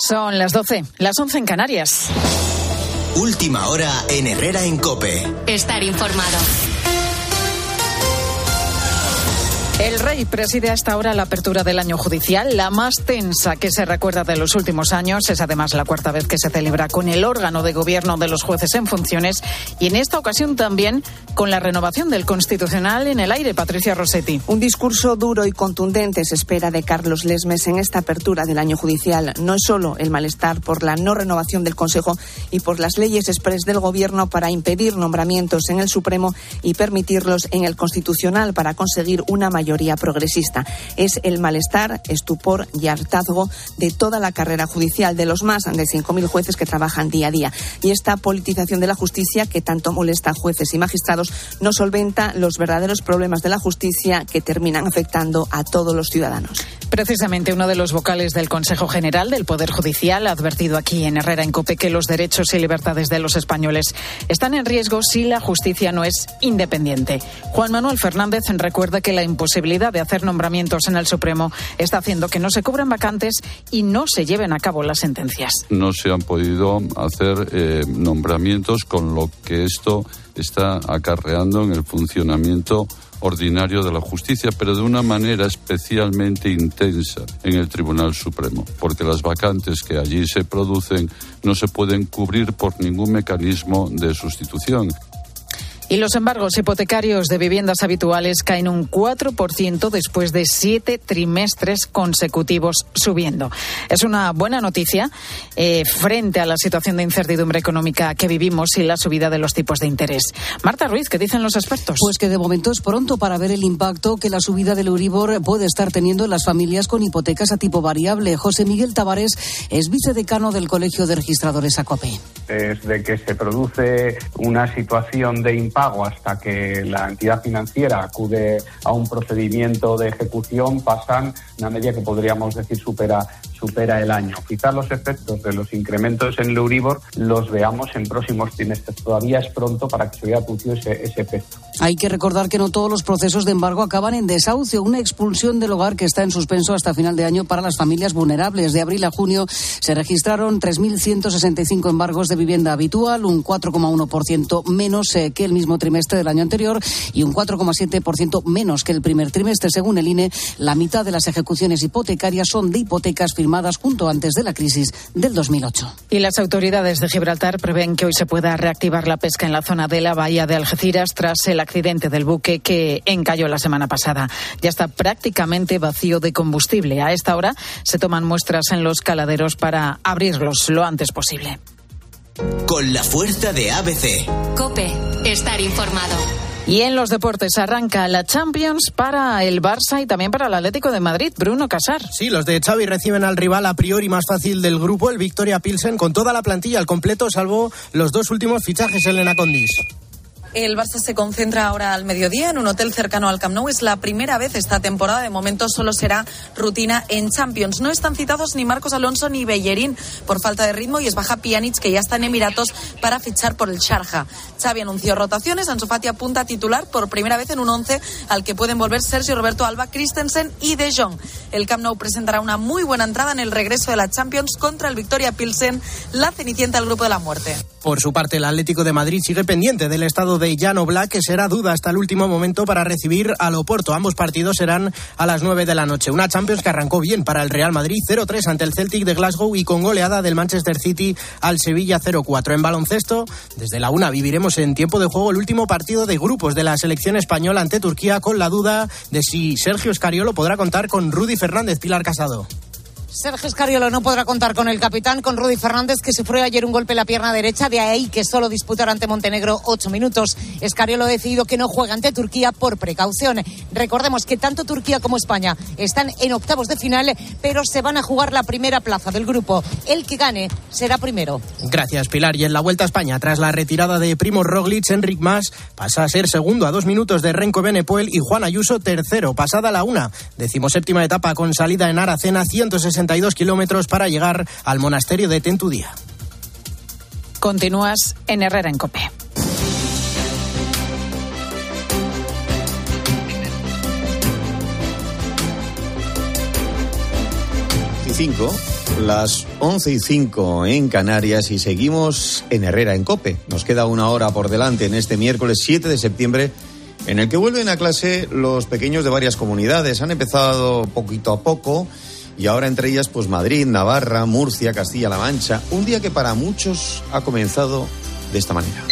Son las 12, las 11 en Canarias. Última hora en Herrera en COPE. Estar informado. El Rey preside hasta ahora la apertura del año judicial, la más tensa que se recuerda de los últimos años. Es además la cuarta vez que se celebra con el órgano de gobierno de los jueces en funciones y en esta ocasión también con la renovación del Constitucional en el aire. Patricia Rossetti. Un discurso duro y contundente se espera de Carlos Lesmes en esta apertura del año judicial. No es solo el malestar por la no renovación del Consejo y por las leyes exprés del Gobierno para impedir nombramientos en el Supremo y permitirlos en el Constitucional para conseguir una mayoría progresista. Es el malestar, estupor y hartazgo de toda la carrera judicial, de los más de 5.000 jueces que trabajan día a día. Y esta politización de la justicia que tanto molesta a jueces y magistrados no solventa los verdaderos problemas de la justicia que terminan afectando a todos los ciudadanos. Precisamente uno de los vocales del Consejo General del Poder Judicial ha advertido aquí en Herrera en COPE que los derechos y libertades de los españoles están en riesgo si la justicia no es independiente. Juan Manuel Fernández recuerda que la imposibilidad de hacer nombramientos en el Supremo está haciendo que no se cubran vacantes y no se lleven a cabo las sentencias. No se han podido hacer nombramientos, con lo que esto está acarreando en el funcionamiento ordinario de la justicia, pero de una manera especialmente intensa en el Tribunal Supremo, porque las vacantes que allí se producen no se pueden cubrir por ningún mecanismo de sustitución. Y los embargos hipotecarios de viviendas habituales caen un 4% después de 7 trimestres consecutivos subiendo. Es una buena noticia frente a la situación de incertidumbre económica que vivimos y la subida de los tipos de interés. Marta Ruiz, ¿qué dicen los expertos? Pues que de momento es pronto para ver el impacto que la subida del Euribor puede estar teniendo en las familias con hipotecas a tipo variable. José Miguel Tavares es vicedecano del Colegio de Registradores ACOPE. Desde que se produce una situación de impago hasta que la entidad financiera acude a un procedimiento de ejecución pasan una media que podríamos decir supera el año. Quizás los efectos de los incrementos en el Euribor los veamos en próximos trimestres. Todavía es pronto para que se vea producido ese efecto. Hay que recordar que no todos los procesos de embargo acaban en desahucio. Una expulsión del hogar que está en suspenso hasta final de año para las familias vulnerables. De abril a junio se registraron 3.165 embargos de vivienda habitual, un 4,1% menos que el mismo trimestre del año anterior y un 4,7% menos que el primer trimestre. Según el INE, la mitad de las ejecuciones hipotecarias son de hipotecas firmadas junto antes de la crisis del 2008. Y las autoridades de Gibraltar prevén que hoy se pueda reactivar la pesca en la zona de la bahía de Algeciras tras el accidente del buque que encalló la semana pasada. Ya está prácticamente vacío de combustible. A esta hora se toman muestras en los caladeros para abrirlos lo antes posible. Con la fuerza de ABC. COPE, estar informado. Y en los deportes arranca la Champions para el Barça y también para el Atlético de Madrid. Bruno Casar. Sí, los de Xavi reciben al rival a priori más fácil del grupo, el Victoria Pilsen, con toda la plantilla al completo, salvo los dos últimos fichajes, Elena Condis. El Barça se concentra ahora al mediodía en un hotel cercano al Camp Nou. Es la primera vez esta temporada. De momento solo será rutina en Champions. No están citados ni Marcos Alonso ni Bellerín por falta de ritmo y es baja Pjanic, que ya está en Emiratos para fichar por el Sharjah. Xavi anunció rotaciones. Ansu Fati apunta a titular por primera vez en un 11 al que pueden volver Sergio Roberto Alba, Christensen y De Jong. El Camp Nou presentará una muy buena entrada en el regreso de la Champions contra el Victoria Pilsen, la cenicienta del grupo de la muerte. Por su parte, el Atlético de Madrid sigue pendiente del estado de Jan Oblak, que será duda hasta el último momento para recibir al Oporto. Ambos partidos serán a las 9 de la noche. Una Champions que arrancó bien para el Real Madrid, 0-3 ante el Celtic de Glasgow y con goleada del Manchester City al Sevilla 0-4. En baloncesto, desde la 1 viviremos en tiempo de juego el último partido de grupos de la selección española ante Turquía, con la duda de si Sergio Scariolo podrá contar con Rudy Fernández. Pilar Casado. Sergio Scariolo no podrá contar con el capitán, con Rudy Fernández, que sufrió ayer un golpe en la pierna derecha, de ahí que solo disputará ante Montenegro 8 minutos. Scariolo ha decidido que no juega ante Turquía por precaución. Recordemos que tanto Turquía como España están en octavos de final, pero se van a jugar la primera plaza del grupo. El que gane será primero. Gracias, Pilar. Y en la Vuelta a España, tras la retirada de Primož Roglič, Enric Mas pasa a ser segundo a 2 minutos de Renko Benepoel y Juan Ayuso tercero, pasada la 1. 17ª etapa con salida en Aracena, 162 kilómetros para llegar al monasterio de Tentudía. Continúas en Herrera en COPE. Las 11:05 en Canarias y seguimos en Herrera en COPE. Nos queda una hora por delante en este miércoles 7 de septiembre, en el que vuelven a clase los pequeños de varias comunidades. Han empezado poquito a poco y ahora entre ellas pues Madrid, Navarra, Murcia, Castilla-La Mancha. Un día que para muchos ha comenzado de esta manera.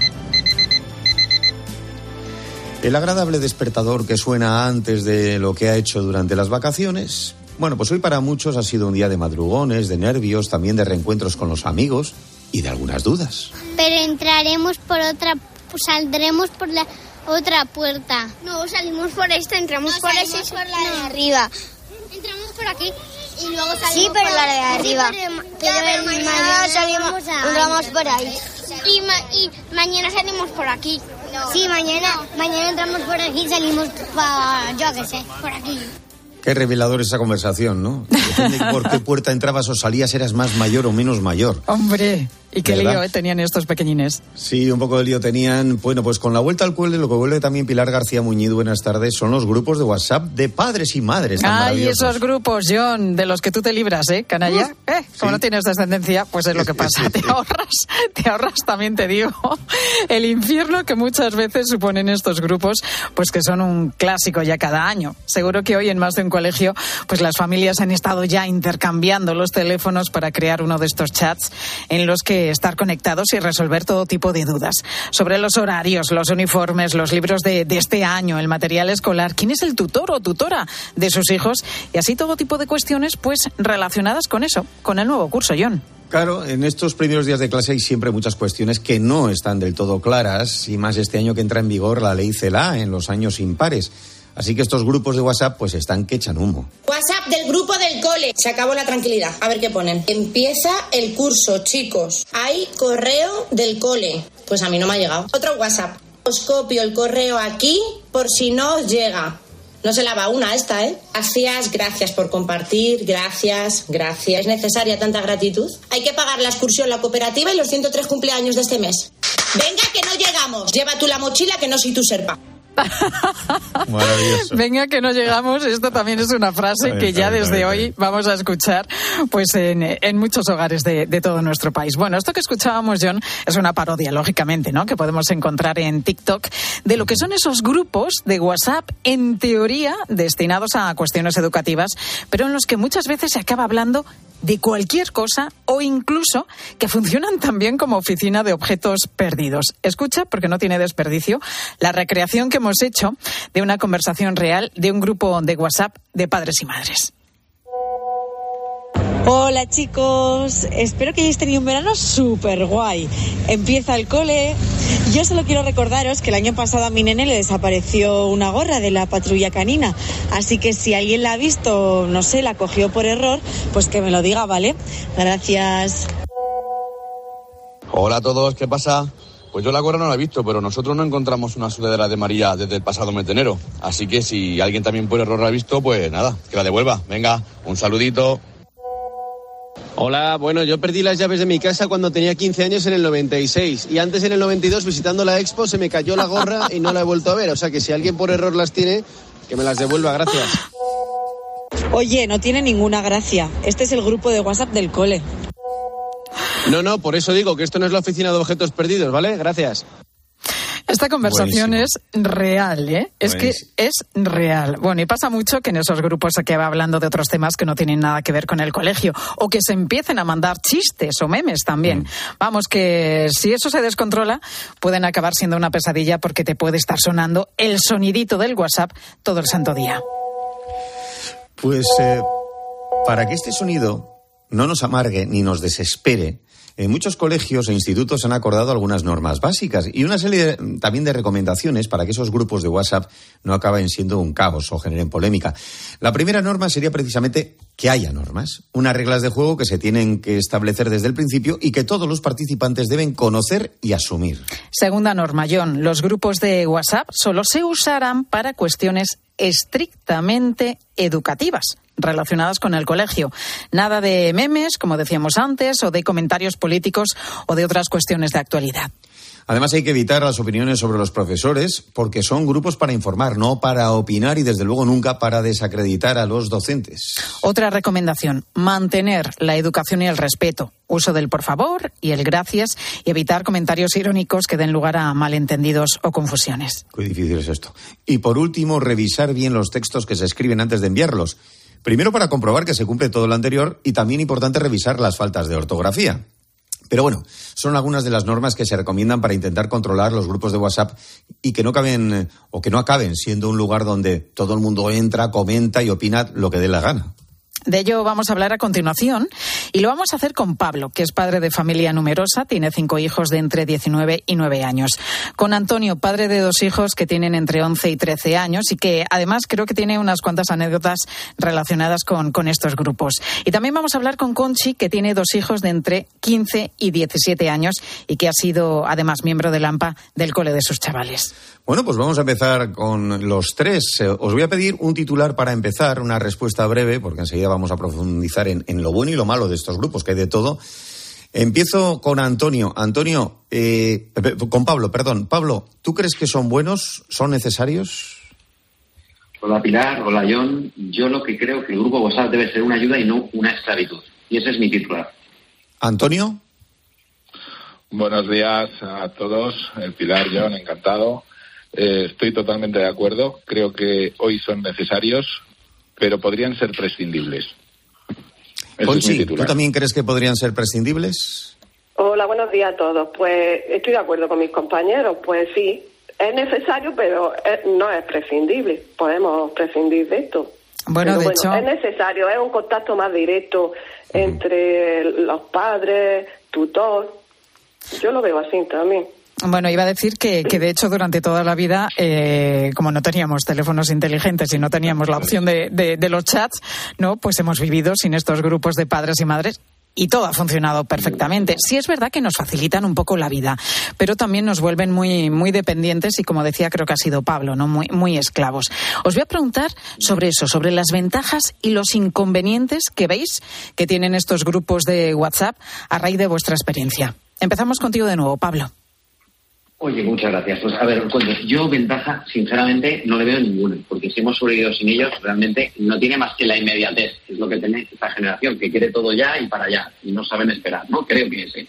El agradable despertador que suena antes de lo que ha hecho durante las vacaciones. Bueno, pues hoy para muchos ha sido un día de madrugones, de nervios, también de reencuentros con los amigos y de algunas dudas. Pero entraremos por otra, saldremos por la otra puerta. No, salimos por esta, entramos por esa, por la de arriba. Entramos por aquí y luego salimos. Sí, pero por la de arriba. Pero mañana salimos, entramos por ahí. Y mañana salimos por aquí. No. Sí, mañana entramos por aquí y salimos yo qué sé, por aquí. Qué revelador esa conversación, ¿no? Depende por qué puerta entrabas o salías, eras más mayor o menos mayor. Hombre, y qué lío tenían estos pequeñines. Sí, un poco de lío tenían. Bueno, pues con la vuelta al cole, lo que vuelve también Pilar García Muñiz, buenas tardes, son los grupos de WhatsApp de padres y madres. Ay, esos grupos, John, de los que tú te libras, canalla. Como no tienes descendencia, pues es lo que pasa. Te ahorras, también te digo, el infierno que muchas veces suponen estos grupos, pues que son un clásico ya cada año. Seguro que hoy en más de un colegio, pues las familias han estado ya intercambiando los teléfonos para crear uno de estos chats en los que estar conectados y resolver todo tipo de dudas sobre los horarios, los uniformes, los libros de este año, el material escolar, quién es el tutor o tutora de sus hijos y así todo tipo de cuestiones pues relacionadas con eso, con el nuevo curso, John. Claro, en estos primeros días de clase hay siempre muchas cuestiones que no están del todo claras y más este año que entra en vigor la ley CELA en los años impares. Así que estos grupos de WhatsApp pues están que echan humo. WhatsApp del grupo del cole. Se acabó la tranquilidad. A ver qué ponen. Empieza el curso, chicos. Hay correo del cole. Pues a mí no me ha llegado. Otro WhatsApp. Os copio el correo aquí por si no os llega. No se la va una esta, Gracias por compartir, gracias. ¿Es necesaria tanta gratitud? Hay que pagar la excursión, la cooperativa y los 103 cumpleaños de este mes. Venga, que no llegamos. Lleva tú la mochila, que no soy tu serpa. Maravilloso. Venga que no llegamos, esto también es una frase que ya desde hoy vamos a escuchar pues en muchos hogares de todo nuestro país. Bueno, esto que escuchábamos, John, es una parodia, lógicamente, ¿no? Que podemos encontrar en TikTok de lo que son esos grupos de WhatsApp, en teoría destinados a cuestiones educativas, pero en los que muchas veces se acaba hablando de cualquier cosa o incluso que funcionan también como oficina de objetos perdidos. Escucha, porque no tiene desperdicio, la recreación que hemos hecho de una conversación real de un grupo de WhatsApp de padres y madres. Hola chicos, espero que hayáis tenido un verano súper guay. Empieza el cole. Yo solo quiero recordaros que el año pasado a mi nene le desapareció una gorra de la patrulla canina. Así que si alguien la ha visto, no sé, la cogió por error, pues que me lo diga, ¿vale? Gracias. Hola a todos, ¿qué pasa? Pues yo la gorra no la he visto, pero nosotros no encontramos una sudadera de María desde el pasado mes de enero. Así que si alguien también por error la ha visto, pues nada, que la devuelva. Venga, un saludito. Hola, bueno, yo perdí las llaves de mi casa cuando tenía 15 años en el 96 y antes en el 92 visitando la Expo se me cayó la gorra y no la he vuelto a ver, o sea que si alguien por error las tiene, que me las devuelva, gracias. Oye, no tiene ninguna gracia, este es el grupo de WhatsApp del cole. No, por eso digo que esto no es la oficina de objetos perdidos, ¿vale? Gracias. Esta conversación es real, Es que es real. Bueno, y pasa mucho que en esos grupos se va hablando de otros temas que no tienen nada que ver con el colegio, o que se empiecen a mandar chistes o memes también. Vamos, que si eso se descontrola, pueden acabar siendo una pesadilla porque te puede estar sonando el sonidito del WhatsApp todo el santo día. Pues para que este sonido no nos amargue ni nos desespere, en muchos colegios e institutos han acordado algunas normas básicas y una serie también de recomendaciones para que esos grupos de WhatsApp no acaben siendo un caos o generen polémica. La primera norma sería precisamente que haya normas, unas reglas de juego que se tienen que establecer desde el principio y que todos los participantes deben conocer y asumir. Segunda norma, John, los grupos de WhatsApp solo se usarán para cuestiones estrictamente educativas, relacionadas con el colegio. Nada de memes, como decíamos antes, o de comentarios políticos o de otras cuestiones de actualidad. Además, hay que evitar las opiniones sobre los profesores porque son grupos para informar, no para opinar y, desde luego, nunca para desacreditar a los docentes. Otra recomendación, mantener la educación y el respeto. Uso del por favor y el gracias y evitar comentarios irónicos que den lugar a malentendidos o confusiones. Qué difícil es esto. Y, por último, revisar bien los textos que se escriben antes de enviarlos. Primero, para comprobar que se cumple todo lo anterior, y también importante revisar las faltas de ortografía. Pero bueno, son algunas de las normas que se recomiendan para intentar controlar los grupos de WhatsApp y que no acaben siendo un lugar donde todo el mundo entra, comenta y opina lo que dé la gana. De ello vamos a hablar a continuación y lo vamos a hacer con Pablo, que es padre de familia numerosa, tiene 5 hijos de entre 19 y 9 años. Con Antonio, padre de 2 hijos que tienen entre 11 y 13 años y que además creo que tiene unas cuantas anécdotas relacionadas con estos grupos. Y también vamos a hablar con Conchi, que tiene 2 hijos de entre 15 y 17 años y que ha sido además miembro del AMPA del cole de sus chavales. Bueno, pues vamos a empezar con los 3. Os voy a pedir un titular para empezar, una respuesta breve, porque enseguida vamos a profundizar en lo bueno y lo malo de estos grupos, que hay de todo. Empiezo con Antonio. Con Pablo, perdón. Pablo, ¿tú crees que son buenos? ¿Son necesarios? Hola Pilar, hola John. Yo lo que creo que el grupo WhatsApp debe ser una ayuda y no una esclavitud. Y ese es mi titular. Antonio. Buenos días a todos. Pilar, John, encantado. Estoy totalmente de acuerdo. Creo que hoy son necesarios, pero podrían ser prescindibles. Conchi, ¿tú también crees que podrían ser prescindibles? Hola, buenos días a todos. Pues estoy de acuerdo con mis compañeros. Pues sí, es necesario, pero no es prescindible. Podemos prescindir de esto. Bueno, de hecho, es necesario, es un contacto más directo entre los padres, tutor. Yo lo veo así también. Bueno, iba a decir que de hecho durante toda la vida, como no teníamos teléfonos inteligentes y no teníamos la opción de los chats, ¿no? Pues hemos vivido sin estos grupos de padres y madres y todo ha funcionado perfectamente. Sí es verdad que nos facilitan un poco la vida, pero también nos vuelven muy, muy dependientes y, como decía, creo que ha sido Pablo, ¿no? Muy, muy esclavos. Os voy a preguntar sobre eso, sobre las ventajas y los inconvenientes que veis que tienen estos grupos de WhatsApp a raíz de vuestra experiencia. Empezamos contigo de nuevo, Pablo. Oye, muchas gracias. Pues a ver, yo ventaja, sinceramente, no le veo ninguna, porque si hemos sobrevivido sin ellos, realmente no tiene más que la inmediatez, que es lo que tiene esta generación, que quiere todo ya y para allá, y no saben esperar, ¿no? Creo que sí.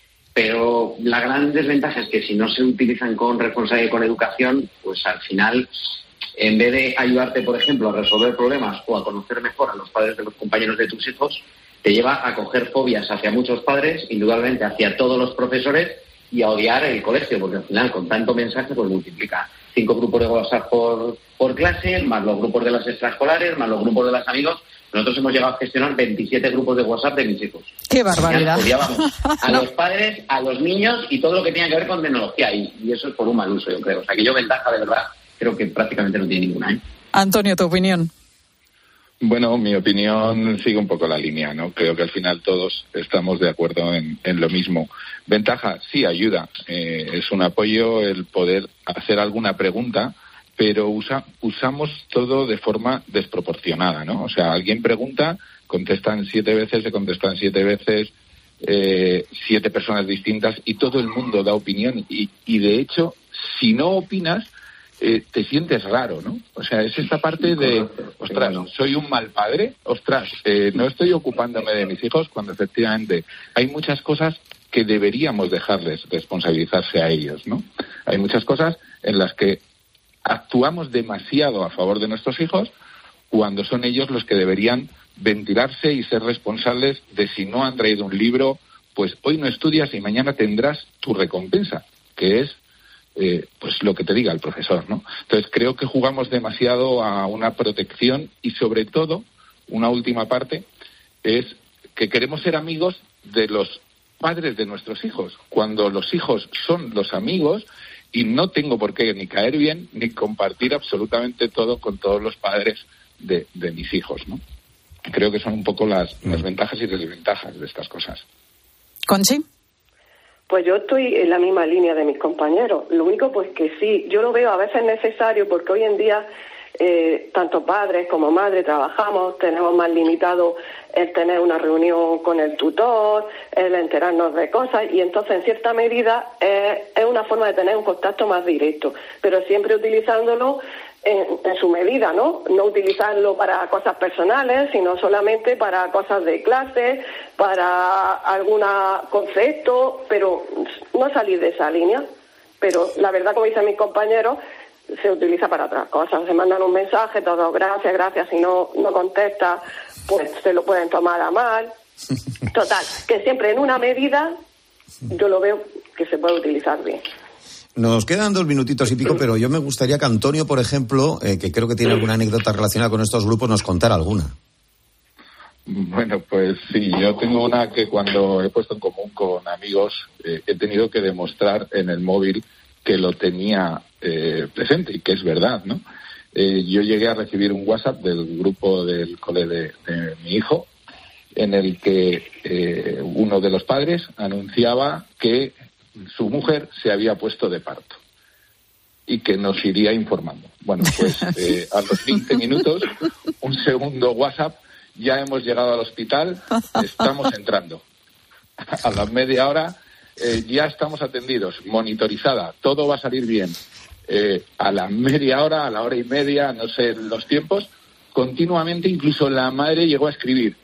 Pero la gran desventaja es que si no se utilizan con responsabilidad y con educación, pues al final, en vez de ayudarte, por ejemplo, a resolver problemas o a conocer mejor a los padres de los compañeros de tus hijos, te lleva a coger fobias hacia muchos padres, indudablemente hacia todos los profesores, y a odiar el colegio, porque al final con tanto mensaje pues multiplica 5 grupos de WhatsApp por clase, más los grupos de las extraescolares, más los grupos de los amigos. Nosotros hemos llegado a gestionar 27 grupos de WhatsApp de mis hijos. ¡Qué barbaridad! Odiábamos a los padres, a los niños y todo lo que tenga que ver con tecnología, y eso es por un mal uso, yo creo. O sea, que yo ventaja de verdad creo que prácticamente no tiene ninguna, ¿eh? Antonio, tu opinión. Bueno, mi opinión sigue un poco la línea, ¿no? Creo que al final todos estamos de acuerdo en lo mismo. Ventaja, sí, ayuda. Es un apoyo el poder hacer alguna pregunta, pero usamos todo de forma desproporcionada, ¿no? O sea, alguien pregunta, contestan 7 veces, se contestan 7 veces, 7 personas distintas y todo el mundo da opinión y de hecho, si no opinas, te sientes raro, ¿no? O sea, es esta parte de, ostras, soy un mal padre, ostras, no estoy ocupándome de mis hijos, cuando efectivamente hay muchas cosas que deberíamos dejarles responsabilizarse a ellos, ¿no? Hay muchas cosas en las que actuamos demasiado a favor de nuestros hijos cuando son ellos los que deberían ventilarse y ser responsables de si no han traído un libro, pues hoy no estudias y mañana tendrás tu recompensa, que es pues lo que te diga el profesor, ¿no? Entonces creo que jugamos demasiado a una protección y sobre todo, una última parte, es que queremos ser amigos de los padres de nuestros hijos, cuando los hijos son los amigos y no tengo por qué ni caer bien ni compartir absolutamente todo con todos los padres de mis hijos, ¿no? Creo que son un poco las ventajas y desventajas de estas cosas. ¿Conchi? Pues yo estoy en la misma línea de mis compañeros. Lo único, pues que sí, yo lo veo a veces necesario porque hoy en día tanto padres como madres trabajamos, tenemos más limitado el tener una reunión con el tutor, el enterarnos de cosas, y entonces en cierta medida es una forma de tener un contacto más directo, pero siempre utilizándolo en su medida, ¿no? No utilizarlo para cosas personales, sino solamente para cosas de clase, para algún concepto, pero no salir de esa línea. Pero la verdad, como dicen mis compañeros, se utiliza para otras cosas. Se mandan un mensaje, todo gracias, si no contesta, pues se lo pueden tomar a mal. Total, que siempre en una medida yo lo veo que se puede utilizar bien. Nos quedan 2 minutitos y pico, pero yo me gustaría que Antonio, por ejemplo, que creo que tiene alguna anécdota relacionada con estos grupos, nos contara alguna. Bueno, pues sí, yo tengo una que cuando he puesto en común con amigos he tenido que demostrar en el móvil que lo tenía presente y que es verdad, ¿no? Yo llegué a recibir un WhatsApp del grupo del cole de mi hijo en el que uno de los padres anunciaba que su mujer se había puesto de parto y que nos iría informando. Bueno, pues a los 15 minutos, un segundo WhatsApp: ya hemos llegado al hospital, estamos entrando. A la media hora, ya estamos atendidos, monitorizada, todo va a salir bien. A la media hora, a la hora y media, no sé los tiempos, continuamente, incluso la madre llegó a escribir: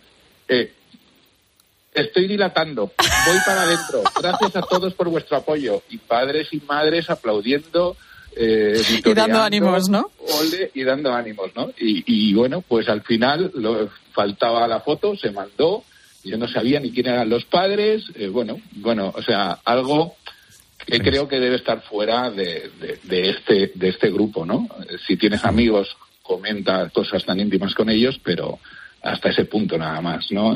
estoy dilatando, voy para adentro, gracias a todos por vuestro apoyo. Y padres y madres aplaudiendo, y dando ánimos, ¿no? Y dando ánimos, ¿no? Y bueno, pues al final faltaba la foto, se mandó, yo no sabía ni quién eran los padres, bueno, o sea, algo que creo que debe estar fuera de este grupo, ¿no? Si tienes amigos, comenta cosas tan íntimas con ellos, pero hasta ese punto nada más, ¿no?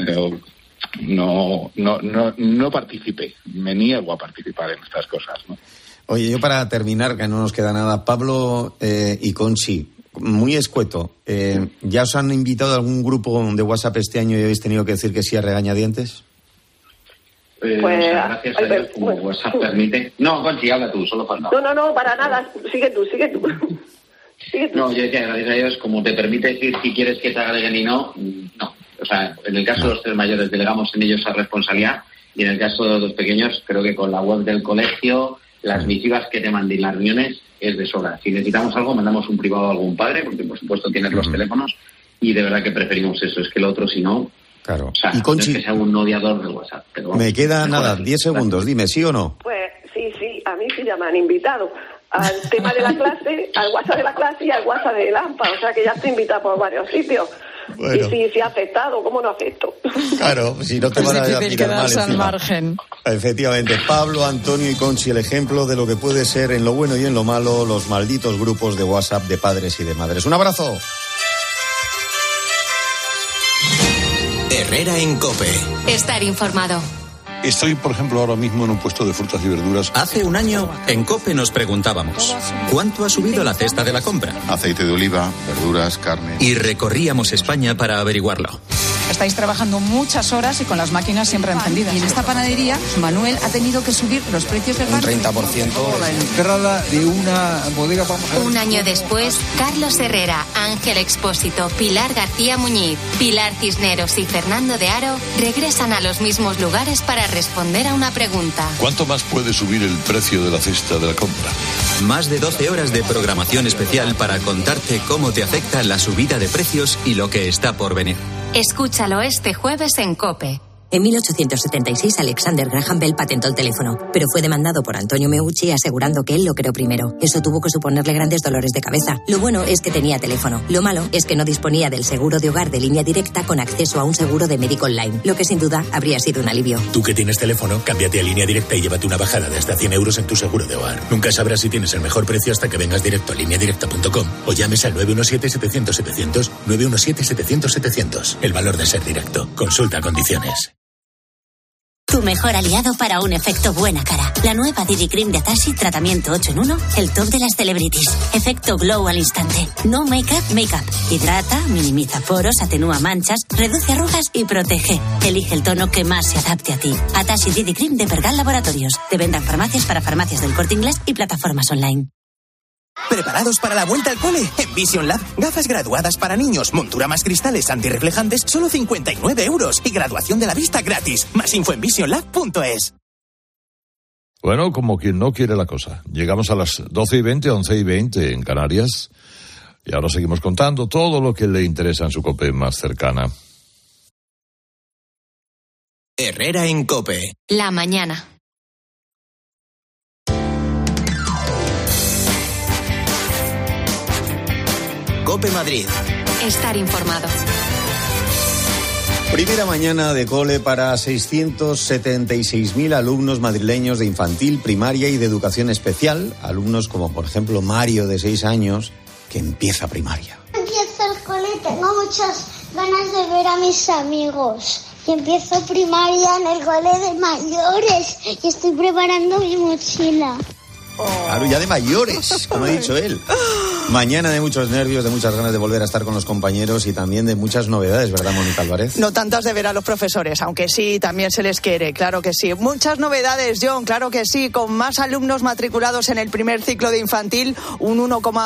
No participé, me niego a participar en estas cosas, ¿no? Oye, yo para terminar, que no nos queda nada, Pablo y Conchi, muy escueto, ¿ya os han invitado a algún grupo de WhatsApp este año y habéis tenido que decir que sí a regañadientes? Pues, gracias a Dios, como WhatsApp permite. No, Conchi, habla tú, solo falta. No, para nada, sigue tú. No, yo decía, gracias a Dios, como te permite decir si quieres que te agreguen y no. O sea, en el caso de los 3 mayores delegamos en ellos esa responsabilidad, y en el caso de los 2 pequeños, creo que con la web del colegio, las misivas que te manden las reuniones es de sobra. Si necesitamos algo, mandamos un privado a algún padre, porque por supuesto tienes los teléfonos, y de verdad que preferimos eso. Es que lo otro, si no... Claro. O sea, y Conchi, no es que sea un odiador del WhatsApp. Pero me queda nada, 10 segundos, dime, ¿sí o no? Pues sí, a mí sí ya me han invitado al tema de la clase, al WhatsApp de la clase y al WhatsApp de Lampa, o sea que ya estoy invitada por varios sitios. Bueno. Y si ha afectado, ¿cómo no afecto? Claro, si no te van a mirar mal encima. Al margen. Efectivamente, Pablo, Antonio y Conchi, el ejemplo de lo que puede ser en lo bueno y en lo malo los malditos grupos de WhatsApp de padres y de madres. ¡Un abrazo! Herrera en COPE. Estar informado. Estoy, por ejemplo, ahora mismo en un puesto de frutas y verduras. Hace un año, en COPE nos preguntábamos: ¿cuánto ha subido la cesta de la compra? Aceite de oliva, verduras, carne. Y recorríamos España para averiguarlo. Estáis trabajando muchas horas y con las máquinas siempre encendidas. Y en esta panadería, Manuel ha tenido que subir los precios del pan. Un 30%. La entrada de una bodega, vamos a ver. Un año después, Carlos Herrera, Ángel Expósito, Pilar García Muñiz, Pilar Cisneros y Fernando de Aro regresan a los mismos lugares para responder a una pregunta. ¿Cuánto más puede subir el precio de la cesta de la compra? Más de 12 horas de programación especial para contarte cómo te afecta la subida de precios y lo que está por venir. Escúchalo este jueves en COPE. En 1876, Alexander Graham Bell patentó el teléfono, pero fue demandado por Antonio Meucci asegurando que él lo creó primero. Eso tuvo que suponerle grandes dolores de cabeza. Lo bueno es que tenía teléfono. Lo malo es que no disponía del seguro de hogar de línea directa con acceso a un seguro de médico online, lo que sin duda habría sido un alivio. Tú que tienes teléfono, cámbiate a línea directa y llévate una bajada de hasta 100 euros en tu seguro de hogar. Nunca sabrás si tienes el mejor precio hasta que vengas directo a lineadirecta.com o llames al 917-700-700, 917-700-700. El valor de ser directo. Consulta condiciones. Tu mejor aliado para un efecto buena cara. La nueva Didi Cream de Atashi, tratamiento 8 en 1, el top de las celebrities. Efecto glow al instante. No make-up. Hidrata, minimiza poros, atenúa manchas, reduce arrugas y protege. Elige el tono que más se adapte a ti. Atashi Didi Cream de Pergal Laboratorios. De venta en farmacias para farmacias del Corte Inglés y plataformas online. ¿Preparados para la vuelta al cole? En Vision Lab, gafas graduadas para niños, montura más cristales antirreflejantes, solo 59 € y graduación de la vista gratis. Más info en visionlab.es. Bueno, como quien no quiere la cosa. Llegamos a las 12:20, 11:20 en Canarias. Y ahora seguimos contando todo lo que le interesa en su COPE más cercana. Herrera en COPE. La mañana. COPE Madrid. Estar informado. Primera mañana de cole para 676.000 alumnos madrileños de infantil, primaria y de educación especial. Alumnos como, por ejemplo, Mario, de 6 años, que empieza primaria. Empiezo el cole y tengo muchas ganas de ver a mis amigos. Y empiezo primaria en el cole de mayores y estoy preparando mi mochila. Claro, ya de mayores, como ha dicho él. Mañana de muchos nervios, de muchas ganas de volver a estar con los compañeros y también de muchas novedades, ¿verdad, Mónica Álvarez? No tantas de ver a los profesores, aunque sí, también se les quiere, claro que sí. Muchas novedades, John, claro que sí, con más alumnos matriculados en el primer ciclo de infantil, un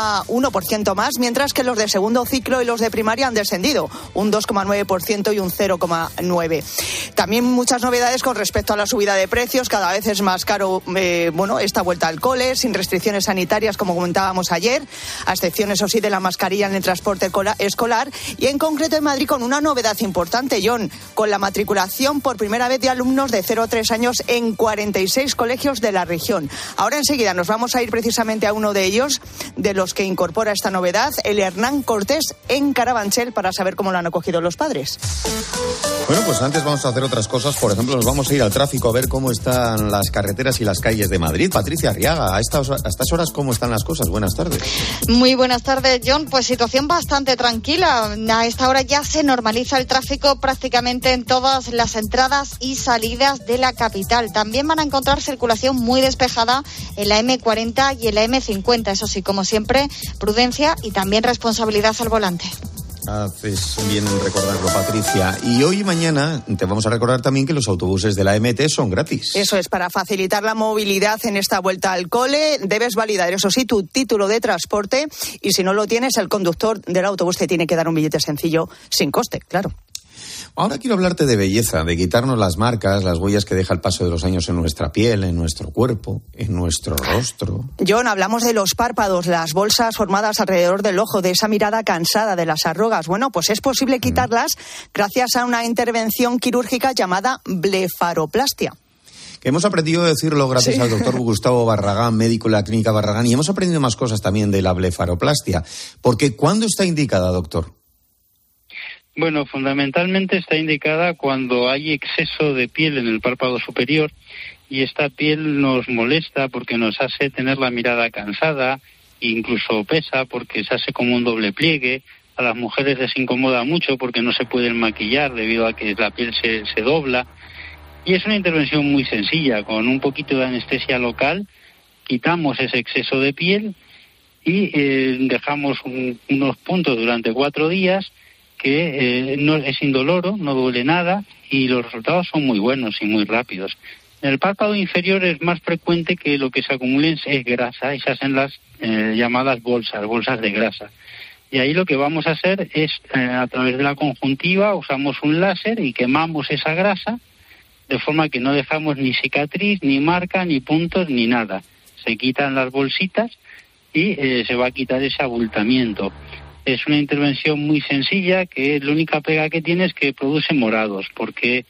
1,1% más, mientras que los de segundo ciclo y los de primaria han descendido, un 2,9% y un 0,9%. También muchas novedades con respecto a la subida de precios, cada vez es más caro, esta vuelta al cole, sin restricciones sanitarias, como comentábamos ayer, a excepción, eso sí, de la mascarilla en el transporte escolar, y en concreto en Madrid con una novedad importante, John, con la matriculación por primera vez de alumnos de 0 a 3 años en 46 colegios de la región. Ahora enseguida nos vamos a ir precisamente a uno de ellos, de los que incorpora esta novedad, el Hernán Cortés en Carabanchel, para saber cómo lo han acogido los padres. Bueno, pues antes vamos a hacer otras cosas. Por ejemplo, nos vamos a ir al tráfico a ver cómo están las carreteras y las calles de Madrid. Patricia Arriaga, a estas horas, ¿cómo están las cosas? Buenas tardes. Muy buenas tardes, John. Pues situación bastante tranquila. A esta hora ya se normaliza el tráfico prácticamente en todas las entradas y salidas de la capital. También van a encontrar circulación muy despejada en la M40 y en la M50. Eso sí, como siempre, prudencia y también responsabilidad al volante. Haces bien en recordarlo, Patricia. Y hoy y mañana te vamos a recordar también que los autobuses de la MT son gratis. Eso es, para facilitar la movilidad en esta vuelta al cole, debes validar, eso sí, tu título de transporte, y si no lo tienes, el conductor del autobús te tiene que dar un billete sencillo, sin coste, claro. Ahora quiero hablarte de belleza, de quitarnos las marcas, las huellas que deja el paso de los años en nuestra piel, en nuestro cuerpo, en nuestro rostro. John, hablamos de los párpados, las bolsas formadas alrededor del ojo, de esa mirada cansada, de las arrugas. Bueno, pues es posible quitarlas gracias a una intervención quirúrgica llamada blefaroplastia. Que hemos aprendido a decirlo gracias al doctor Gustavo Barragán, médico de la Clínica Barragán, y hemos aprendido más cosas también de la blefaroplastia. Porque ¿cuándo está indicada, doctor? Bueno, fundamentalmente está indicada cuando hay exceso de piel en el párpado superior y esta piel nos molesta porque nos hace tener la mirada cansada, incluso pesa porque se hace como un doble pliegue. A las mujeres les incomoda mucho porque no se pueden maquillar debido a que la piel se dobla. Y es una intervención muy sencilla, con un poquito de anestesia local, quitamos ese exceso de piel y dejamos unos puntos durante 4 días, que no es indoloro, no duele nada y los resultados son muy buenos y muy rápidos. En el párpado inferior es más frecuente que lo que se acumule es grasa y se hacen las llamadas bolsas de grasa. Y ahí lo que vamos a hacer es, a través de la conjuntiva, usamos un láser y quemamos esa grasa, de forma que no dejamos ni cicatriz, ni marca, ni puntos, ni nada. Se quitan las bolsitas y se va a quitar ese abultamiento. Es una intervención muy sencilla que la única pega que tiene es que produce morados, porque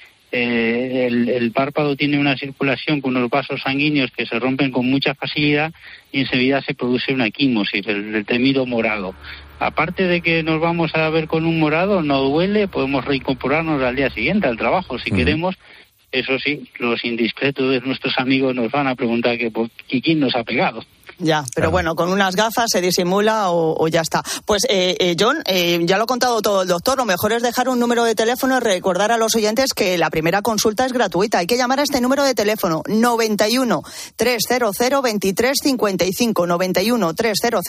el párpado tiene una circulación con unos vasos sanguíneos que se rompen con mucha facilidad y enseguida se produce una quimosis, el temido morado. Aparte de que nos vamos a ver con un morado, no duele, podemos reincorporarnos al día siguiente al trabajo si queremos. Eso sí, los indiscretos de nuestros amigos nos van a preguntar que quién nos ha pegado. Ya, pero bueno, con unas gafas se disimula o ya está. Pues, John, ya lo ha contado todo el doctor, lo mejor es dejar un número de teléfono y recordar a los oyentes que la primera consulta es gratuita. Hay que llamar a este número de teléfono, 91 300 2355, 91 300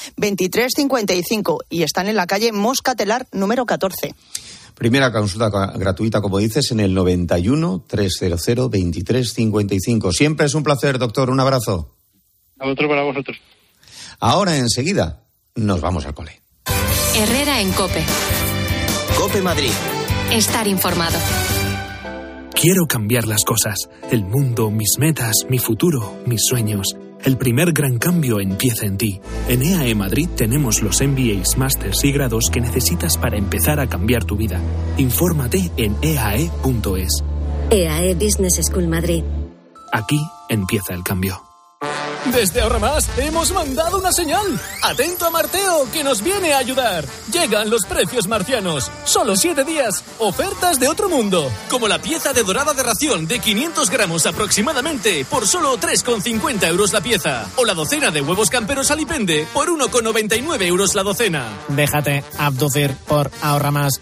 2355, y están en la calle Moscatelar, número 14. Primera consulta gratuita, como dices, en el 91 300 2355. Siempre es un placer, doctor. Un abrazo. A otro para vosotros. Ahora enseguida nos vamos al cole. Herrera en COPE. COPE Madrid. Estar informado. Quiero cambiar las cosas, el mundo, mis metas, mi futuro, mis sueños. El primer gran cambio empieza en ti. En EAE Madrid tenemos los MBAs, Masters y grados que necesitas para empezar a cambiar tu vida. Infórmate en eae.es. EAE Business School Madrid. Aquí empieza el cambio. Desde Ahorra Más hemos mandado una señal. Atento a Marteo, que nos viene a ayudar. Llegan los precios marcianos. Solo 7 días. Ofertas de otro mundo. Como la pieza de dorada de ración de 500 gramos aproximadamente por solo 3,50 euros la pieza. O la docena de huevos camperos Alipende por 1,99 euros la docena. Déjate abducir por Ahorra Más.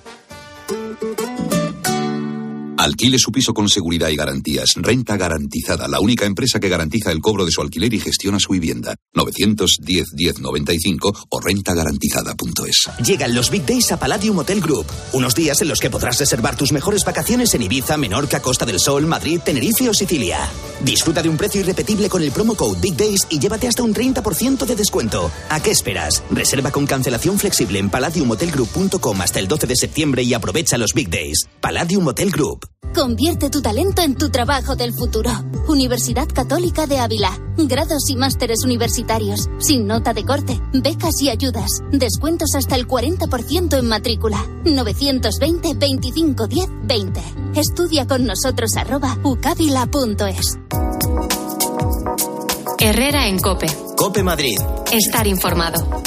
Alquile su piso con seguridad y garantías. Renta Garantizada, la única empresa que garantiza el cobro de su alquiler y gestiona su vivienda. 910-1095 o rentagarantizada.es. Llegan los Big Days a Palladium Hotel Group. Unos días en los que podrás reservar tus mejores vacaciones en Ibiza, Menorca, Costa del Sol, Madrid, Tenerife o Sicilia. Disfruta de un precio irrepetible con el promo code Big Days y llévate hasta un 30% de descuento. ¿A qué esperas? Reserva con cancelación flexible en palladiumhotelgroup.com hasta el 12 de septiembre y aprovecha los Big Days. Palladium Hotel Group. Convierte tu talento en tu trabajo del futuro. Universidad Católica de Ávila. Grados y másteres universitarios. Sin nota de corte. Becas y ayudas. Descuentos hasta el 40% en matrícula. 920 25 10 20. Estudia con nosotros @ucavila.es. Herrera en COPE. COPE Madrid. Estar informado.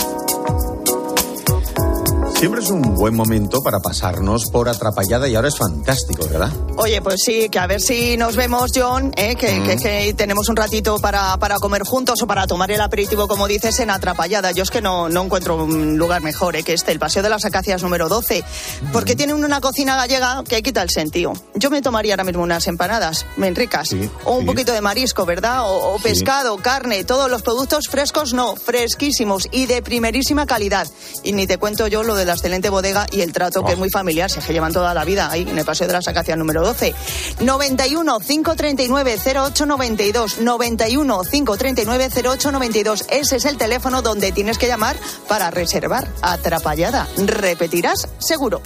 Siempre es un buen momento para pasarnos por Atrapallada y ahora es fantástico, ¿verdad? Oye, pues sí, que a ver si nos vemos, John, que tenemos un ratito para comer juntos o para tomar el aperitivo, como dices, en Atrapallada. Yo es que no encuentro un lugar mejor que el Paseo de las Acacias número 12, porque tiene una cocina gallega que quita el sentido. Yo me tomaría ahora mismo unas empanadas bien ricas, o un poquito de marisco, ¿verdad? O pescado, carne, todos los productos frescos, fresquísimos y de primerísima calidad. Y ni te cuento yo lo de la excelente bodega y el trato que es muy familiar, se que llevan toda la vida ahí en el Paseo de las Acacias número 12. 91 539 0892, 91 539 0892. Ese es el teléfono donde tienes que llamar para reservar Atrapallada. Repetirás seguro.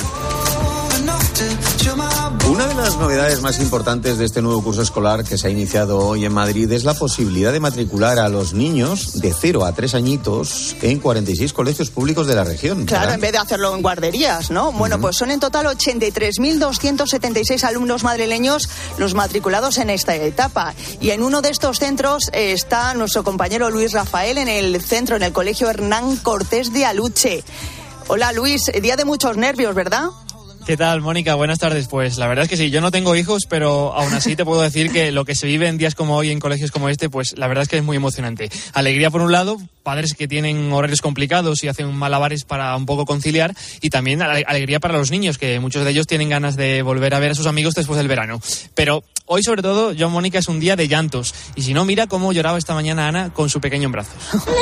Una de las novedades más importantes de este nuevo curso escolar que se ha iniciado hoy en Madrid es la posibilidad de matricular a los niños de 0 a 3 añitos en 46 colegios públicos de la región. Claro, ¿verdad? en vez de hacerlo en guarderías, ¿no? Bueno, pues son en total 83.276 alumnos madrileños los matriculados en esta etapa. Y en uno de estos centros está nuestro compañero Luis Rafael en el Colegio Hernán Cortés de Aluche. Hola Luis, día de muchos nervios, ¿verdad? ¿Qué tal, Mónica? Buenas tardes. Pues la verdad es que sí, yo no tengo hijos, pero aún así te puedo decir que lo que se vive en días como hoy en colegios como este, pues la verdad es que es muy emocionante. Alegría por un lado, padres que tienen horarios complicados y hacen malabares para un poco conciliar, y también alegría para los niños, que muchos de ellos tienen ganas de volver a ver a sus amigos después del verano. Pero hoy, sobre todo, John, Mónica, es un día de llantos. Y si no, mira cómo lloraba esta mañana Ana con su pequeño en brazos.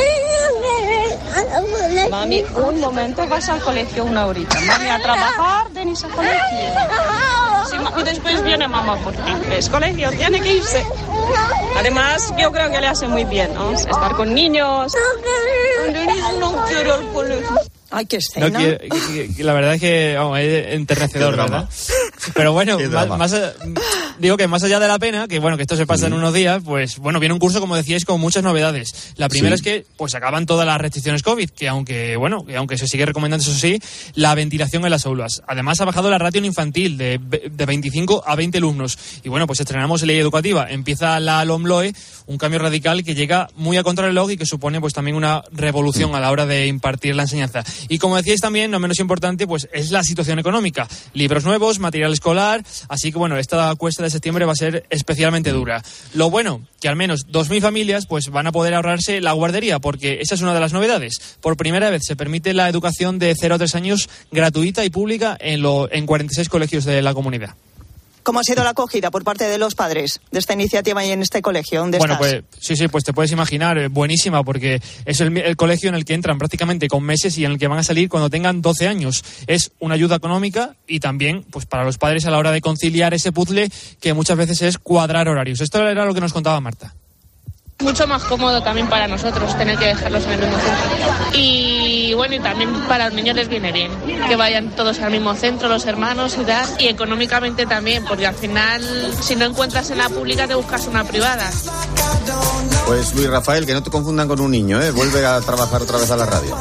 Mami, un momento, vas al colegio una horita. Mami, a trabajar, venís al colegio. Sí, y después viene mamá por ti. ¿Ves? Colegio, tiene que irse. Además, yo creo que le hace muy bien, ¿no? Estar con niños. No quiero el colegio. Ay, qué escena. No, la verdad es que es enternecedor, ¿verdad? Pero bueno, digo que más allá de la pena, que bueno, que esto se pasa en unos días, pues bueno, viene un curso, como decíais, con muchas novedades. La primera es que pues acaban todas las restricciones COVID, que aunque se sigue recomendando, eso sí, la ventilación en las aulas. Además ha bajado la ratio en infantil de 25 a 20 alumnos. Y bueno, pues estrenamos ley educativa. Empieza la LOMLOE, un cambio radical que llega muy a contrarreloj y que supone pues también una revolución a la hora de impartir la enseñanza. Y como decíais también, no menos importante, pues es la situación económica. Libros nuevos, material escolar, así que bueno, esta cuesta de septiembre va a ser especialmente dura. Lo bueno, que al menos 2.000 familias pues van a poder ahorrarse la guardería, porque esa es una de las novedades. Por primera vez se permite la educación de 0 a 3 años gratuita y pública en 46 colegios de la comunidad. ¿Cómo ha sido la acogida por parte de los padres de esta iniciativa y en este colegio? ¿Dónde estás? Pues sí, pues te puedes imaginar, buenísima, porque es el colegio en el que entran prácticamente con meses y en el que van a salir cuando tengan 12 años. Es una ayuda económica y también pues para los padres a la hora de conciliar ese puzzle que muchas veces es cuadrar horarios. Esto era lo que nos contaba Marta. Mucho más cómodo también para nosotros tener que dejarlos en el mismo centro. Y bueno, y también para los niños les viene bien que vayan todos al mismo centro, los hermanos y tal. Y económicamente también, porque al final, si no encuentras en la pública, te buscas una privada. Pues Luis Rafael, que no te confundan con un niño, ¿eh? Vuelve a trabajar otra vez a la radio.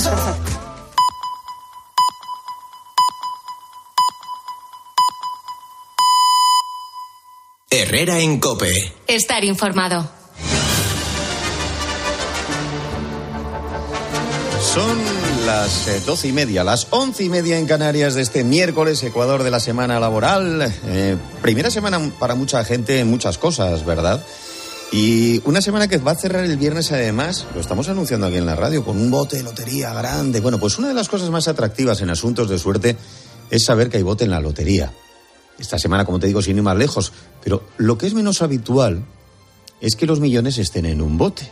Herrera en COPE. Estar informado. Son las 12:30, las 11:30 en Canarias de este miércoles, Ecuador de la semana laboral. Primera semana para mucha gente en muchas cosas, ¿verdad? Y una semana que va a cerrar el viernes, además, lo estamos anunciando aquí en la radio, con un bote de lotería grande. Bueno, pues una de las cosas más atractivas en asuntos de suerte es saber que hay bote en la lotería. Esta semana, como te digo, sin ir más lejos. Pero lo que es menos habitual es que los millones estén en un bote.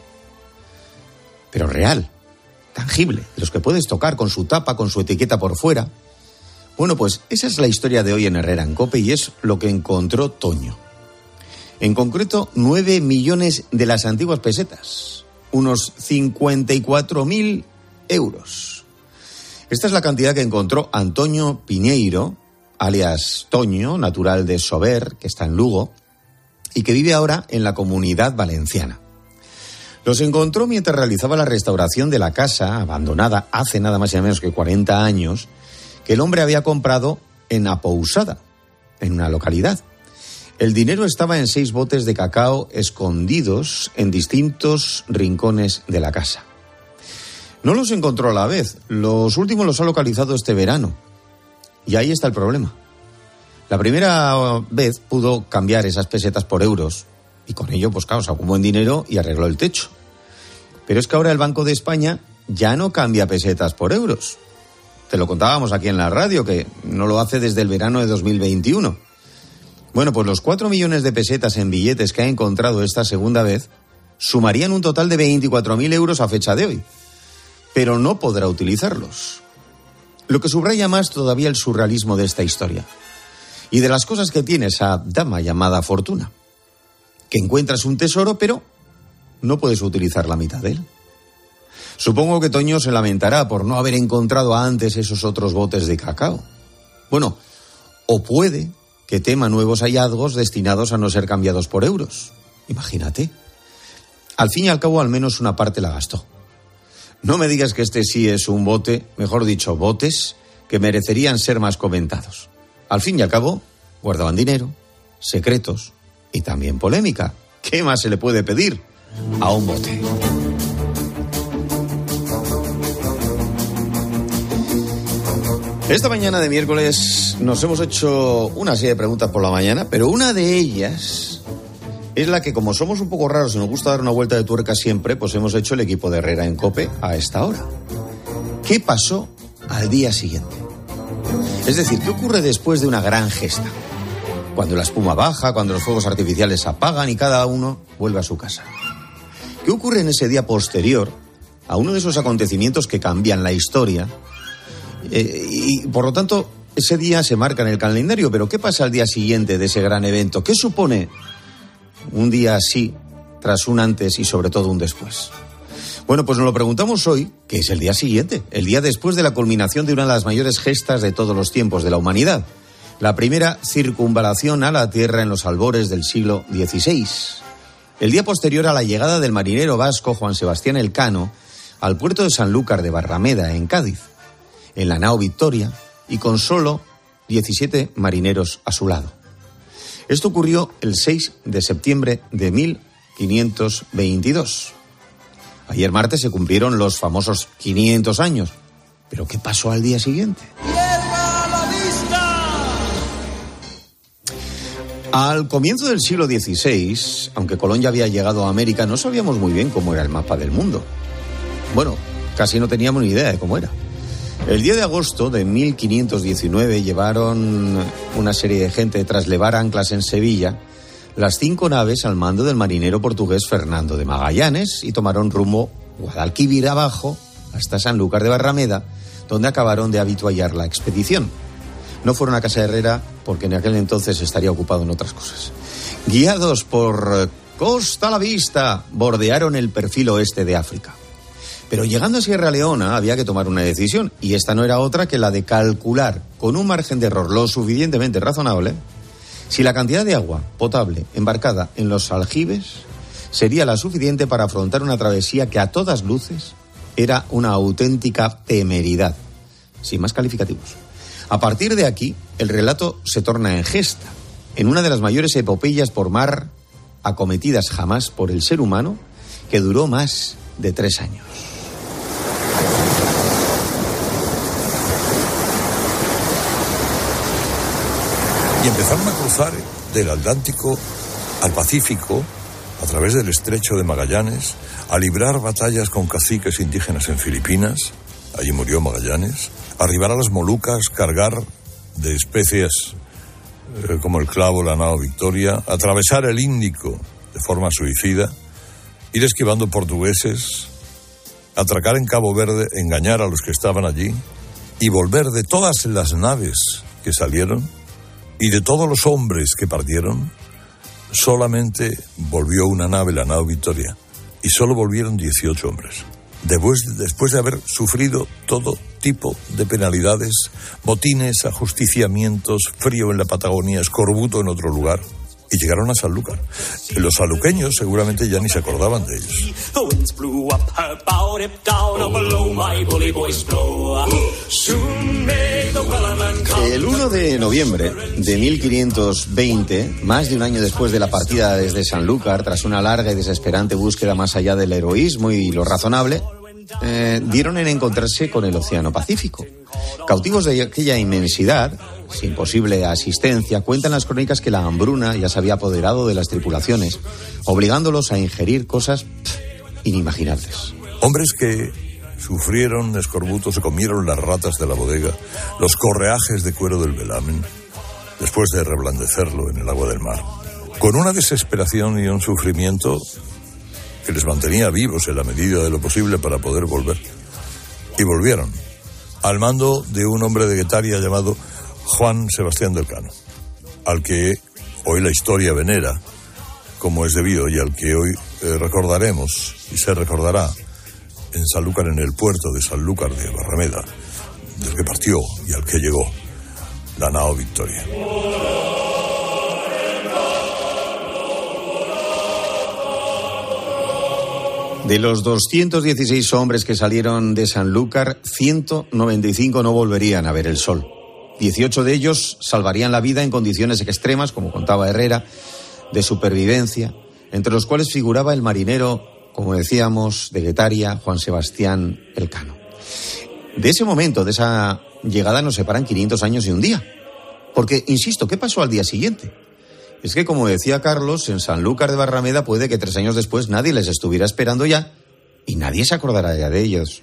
Pero real, tangible, de los que puedes tocar con su tapa, con su etiqueta por fuera. Bueno, pues esa es la historia de hoy en Herrera en COPE y es lo que encontró Toño. En concreto, 9 millones de las antiguas pesetas, unos 54.000 euros. Esta es la cantidad que encontró Antonio Piñeiro, alias Toño, natural de Sober, que está en Lugo, y que vive ahora en la Comunidad Valenciana. Los encontró mientras realizaba la restauración de la casa, abandonada hace nada más y nada menos que 40 años, que el hombre había comprado en Apousada, en una localidad. El dinero estaba en 6 botes de cacao escondidos en distintos rincones de la casa. No los encontró a la vez, los últimos los ha localizado este verano. Y ahí está el problema. La primera vez pudo cambiar esas pesetas por euros y con ello, pues claro, sacó un buen dinero y arregló el techo. Pero es que ahora el Banco de España ya no cambia pesetas por euros. Te lo contábamos aquí en la radio, que no lo hace desde el verano de 2021. Bueno, pues los 4 millones de pesetas en billetes que ha encontrado esta segunda vez sumarían un total de 24.000 euros a fecha de hoy. Pero no podrá utilizarlos. Lo que subraya más todavía el surrealismo de esta historia. Y de las cosas que tiene esa dama llamada Fortuna. Que encuentras un tesoro, pero no puedes utilizar la mitad de él. Supongo que Toño se lamentará por no haber encontrado antes esos otros botes de cacao. Bueno, o puede que tema nuevos hallazgos destinados a no ser cambiados por euros. Imagínate. Al fin y al cabo, al menos una parte la gastó. No me digas que este sí es un bote, mejor dicho, botes, que merecerían ser más comentados. Al fin y al cabo, guardaban dinero, secretos y también polémica. ¿Qué más se le puede pedir a un bote? Esta mañana de miércoles nos hemos hecho una serie de preguntas por la mañana, pero una de ellas es la que, como somos un poco raros y nos gusta dar una vuelta de tuerca siempre, pues hemos hecho el equipo de Herrera en COPE a esta hora. ¿Qué pasó al día siguiente? Es decir, ¿qué ocurre después de una gran gesta? Cuando la espuma baja, cuando los fuegos artificiales se apagan y cada uno vuelve a su casa. ¿Qué ocurre en ese día posterior a uno de esos acontecimientos que cambian la historia? Y por lo tanto, ese día se marca en el calendario, pero ¿qué pasa al día siguiente de ese gran evento? ¿Qué supone un día así, tras un antes y sobre todo un después? Bueno, pues nos lo preguntamos hoy, que es el día siguiente, el día después de la culminación de una de las mayores gestas de todos los tiempos de la humanidad, la primera circunvalación a la Tierra en los albores del siglo XVI. El día posterior a la llegada del marinero vasco Juan Sebastián Elcano al puerto de Sanlúcar de Barrameda, en Cádiz, en la nao Victoria, y con solo 17 marineros a su lado. Esto ocurrió el 6 de septiembre de 1522. Ayer martes se cumplieron los famosos 500 años. ¿Pero qué pasó al día siguiente? Al comienzo del siglo XVI, aunque Colón ya había llegado a América, no sabíamos muy bien cómo era el mapa del mundo. Bueno, casi no teníamos ni idea de cómo era. El 10 de agosto de 1519 llevaron una serie de gente tras levar anclas en Sevilla las 5 naves al mando del marinero portugués Fernando de Magallanes y tomaron rumbo Guadalquivir abajo hasta Sanlúcar de Barrameda, donde acabaron de habituallar la expedición. No fueron a casa de Herrera porque en aquel entonces estaría ocupado en otras cosas. Guiados por costa a la vista, bordearon el perfil oeste de África. Pero llegando a Sierra Leona había que tomar una decisión, y esta no era otra que la de calcular, con un margen de error lo suficientemente razonable, si la cantidad de agua potable embarcada en los aljibes sería la suficiente para afrontar una travesía que a todas luces era una auténtica temeridad, sin más calificativos. A partir de aquí, el relato se torna en gesta, en una de las mayores epopeyas por mar acometidas jamás por el ser humano, que duró más de 3 años. Y empezaron a cruzar del Atlántico al Pacífico, a través del Estrecho de Magallanes, a librar batallas con caciques indígenas en Filipinas, allí murió Magallanes, arribar a las Molucas, cargar de especias como el clavo, la nao Victoria, atravesar el Índico de forma suicida, ir esquivando portugueses, atracar en Cabo Verde, engañar a los que estaban allí y volver. De todas las naves que salieron y de todos los hombres que partieron, solamente volvió una nave, la nao Victoria, y solo volvieron 18 hombres. Después de haber sufrido todo tipo de penalidades, motines, ajusticiamientos, frío en la Patagonia, escorbuto en otro lugar, y llegaron a Sanlúcar. Los sanluqueños seguramente ya ni se acordaban de ellos. El 1 de noviembre de 1520, más de un año después de la partida desde Sanlúcar, tras una larga y desesperante búsqueda más allá del heroísmo y lo razonable, dieron en encontrarse con el Océano Pacífico. Cautivos de aquella inmensidad, sin posible asistencia, cuentan las crónicas que la hambruna ya se había apoderado de las tripulaciones, obligándolos a ingerir cosas inimaginables. Hombres que sufrieron escorbuto, se comieron las ratas de la bodega, los correajes de cuero del velamen, después de reblandecerlo en el agua del mar, con una desesperación y un sufrimiento que les mantenía vivos en la medida de lo posible para poder volver. Y volvieron, al mando de un hombre de Guetaria llamado Juan Sebastián del Cano, al que hoy la historia venera como es debido y al que hoy recordaremos y se recordará en Sanlúcar, en el puerto de Sanlúcar de Barrameda, del que partió y al que llegó la nao Victoria. De los 216 hombres que salieron de Sanlúcar, 195 no volverían a ver el sol. 18 de ellos salvarían la vida en condiciones extremas, como contaba Herrera, de supervivencia, entre los cuales figuraba el marinero, como decíamos, de Guetaria, Juan Sebastián Elcano. De ese momento, de esa llegada, nos separan 500 años y un día. Porque, insisto, ¿qué pasó al día siguiente? Es que, como decía Carlos, en Sanlúcar de Barrameda puede que 3 años después nadie les estuviera esperando ya y nadie se acordará ya de ellos.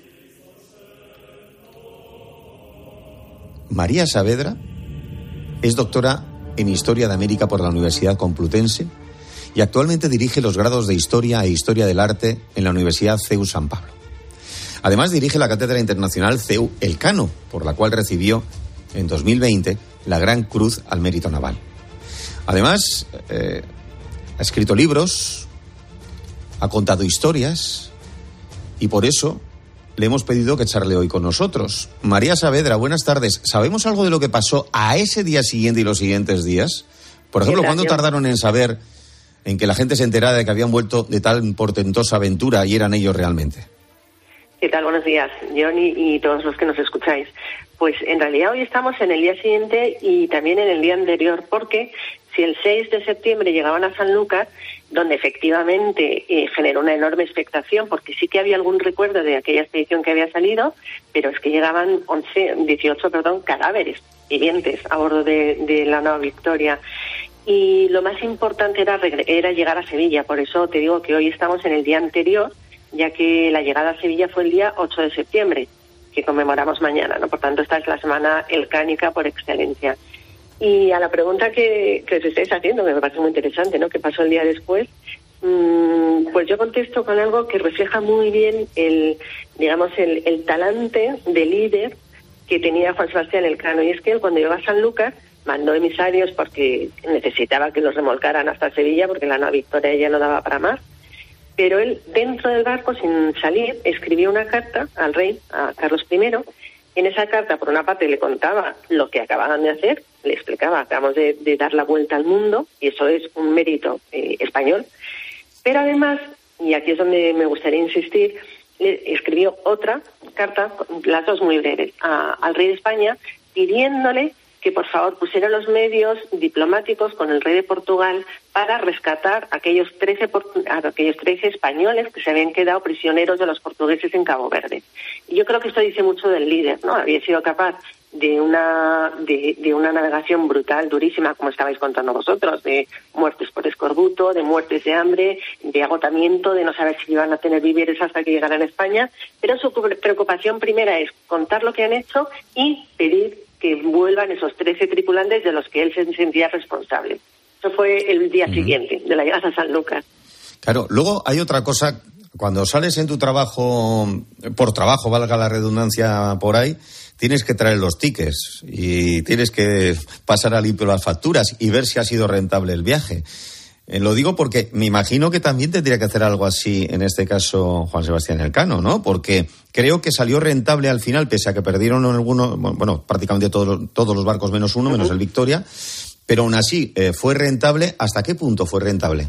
María Saavedra es doctora en Historia de América por la Universidad Complutense y actualmente dirige los grados de Historia e Historia del Arte en la Universidad CEU San Pablo. Además dirige la Cátedra Internacional CEU Elcano, por la cual recibió en 2020 la Gran Cruz al Mérito Naval. Además, ha escrito libros, ha contado historias y por eso le hemos pedido que charle hoy con nosotros. María Saavedra, buenas tardes. ¿Sabemos algo de lo que pasó a ese día siguiente y los siguientes días? Por ejemplo, ¿cuánto tardaron en saber, en que la gente se enterara de que habían vuelto de tal portentosa aventura y eran ellos realmente? ¿Qué tal? Buenos días, John y todos los que nos escucháis. Pues en realidad hoy estamos en el día siguiente y también en el día anterior, porque si el 6 de septiembre llegaban a Sanlúcar, donde efectivamente generó una enorme expectación, porque sí que había algún recuerdo de aquella expedición que había salido, pero es que llegaban 18 cadáveres vivientes a bordo de la nao Victoria. Y lo más importante era llegar a Sevilla, por eso te digo que hoy estamos en el día anterior, ya que la llegada a Sevilla fue el día 8 de septiembre, que conmemoramos mañana, ¿no? Por tanto, esta es la semana elcánica por excelencia. Y a la pregunta que os estáis haciendo, que me parece muy interesante, ¿no? ¿Qué pasó el día después? Pues yo contesto con algo que refleja muy bien el talante de líder que tenía Juan Sebastián Elcano. Y es que él, cuando llegó a Sanlúcar, mandó emisarios porque necesitaba que los remolcaran hasta Sevilla porque la Nueva Victoria ya no daba para más. Pero él, dentro del barco, sin salir, escribió una carta al rey, a Carlos I. En esa carta, por una parte, le contaba lo que acababan de hacer, le explicaba, acabamos de dar la vuelta al mundo, y eso es un mérito español. Pero además, y aquí es donde me gustaría insistir, le escribió otra carta, las dos muy breves, al rey de España, pidiéndole que por favor pusiera los medios diplomáticos con el rey de Portugal para rescatar a aquellos 13 españoles que se habían quedado prisioneros de los portugueses en Cabo Verde. Y yo creo que esto dice mucho del líder, ¿no? Había sido capaz de una navegación brutal, durísima, como estabais contando vosotros, de muertes por escorbuto, de muertes de hambre, de agotamiento, de no saber si iban a tener víveres hasta que llegaran a España, pero su preocupación primera es contar lo que han hecho y pedir que vuelvan esos 13 tripulantes de los que él se sentía responsable. Eso fue el día siguiente de la llegada a Sanlúcar. Claro, luego hay otra cosa, cuando sales en tu trabajo, por trabajo, valga la redundancia por ahí, tienes que traer los tickets y tienes que pasar a limpio las facturas y ver si ha sido rentable el viaje. Lo digo porque me imagino que también tendría que hacer algo así, en este caso, Juan Sebastián Elcano, ¿no? Porque creo que salió rentable al final, pese a que perdieron algunos, bueno, prácticamente todos los barcos menos uno, menos el Victoria, pero aún así fue rentable. ¿Hasta qué punto fue rentable?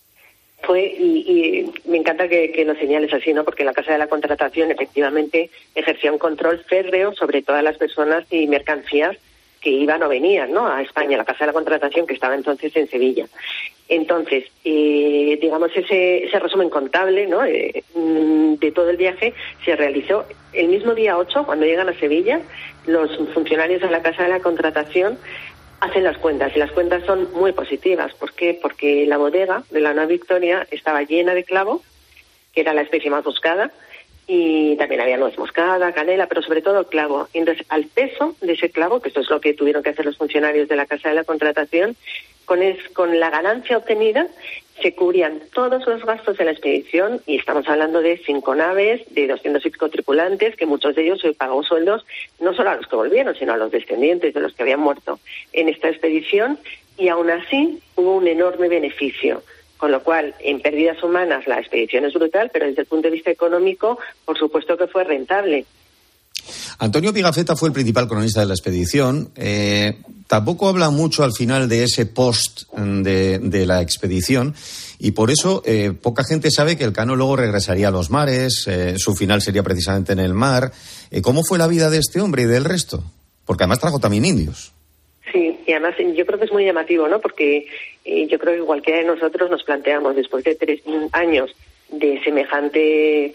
Y me encanta que lo señales así, ¿no? Porque la Casa de la Contratación efectivamente ejercía un control férreo sobre todas las personas y mercancías que iban o venían, ¿no?, a España, la Casa de la Contratación, que estaba entonces en Sevilla. Entonces, digamos, ese resumen contable, ¿no?, de todo el viaje se realizó el mismo día 8, cuando llegan a Sevilla. Los funcionarios de la Casa de la Contratación hacen las cuentas, y las cuentas son muy positivas. ¿Por qué? Porque la bodega de la Nueva Victoria estaba llena de clavo, que era la especie más buscada, y también había nuez moscada, canela, pero sobre todo clavo. Entonces, al peso de ese clavo, que esto es lo que tuvieron que hacer los funcionarios de la Casa de la Contratación, con la ganancia obtenida se cubrían todos los gastos de la expedición, y estamos hablando de 5 naves, de 200 y pico tripulantes, que muchos de ellos se pagó sueldos no solo a los que volvieron, sino a los descendientes de los que habían muerto en esta expedición, y aún así hubo un enorme beneficio. Con lo cual, en pérdidas humanas la expedición es brutal, pero desde el punto de vista económico, por supuesto que fue rentable. Antonio Pigafetta fue el principal cronista de la expedición. Tampoco habla mucho al final de ese post de la expedición, y por eso poca gente sabe que Elcano luego regresaría a los mares, su final sería precisamente en el mar. ¿Cómo fue la vida de este hombre y del resto? Porque además trajo también indios. Sí, y además yo creo que es muy llamativo, ¿no? Porque yo creo que cualquiera de nosotros nos planteamos, después de 3 años de semejante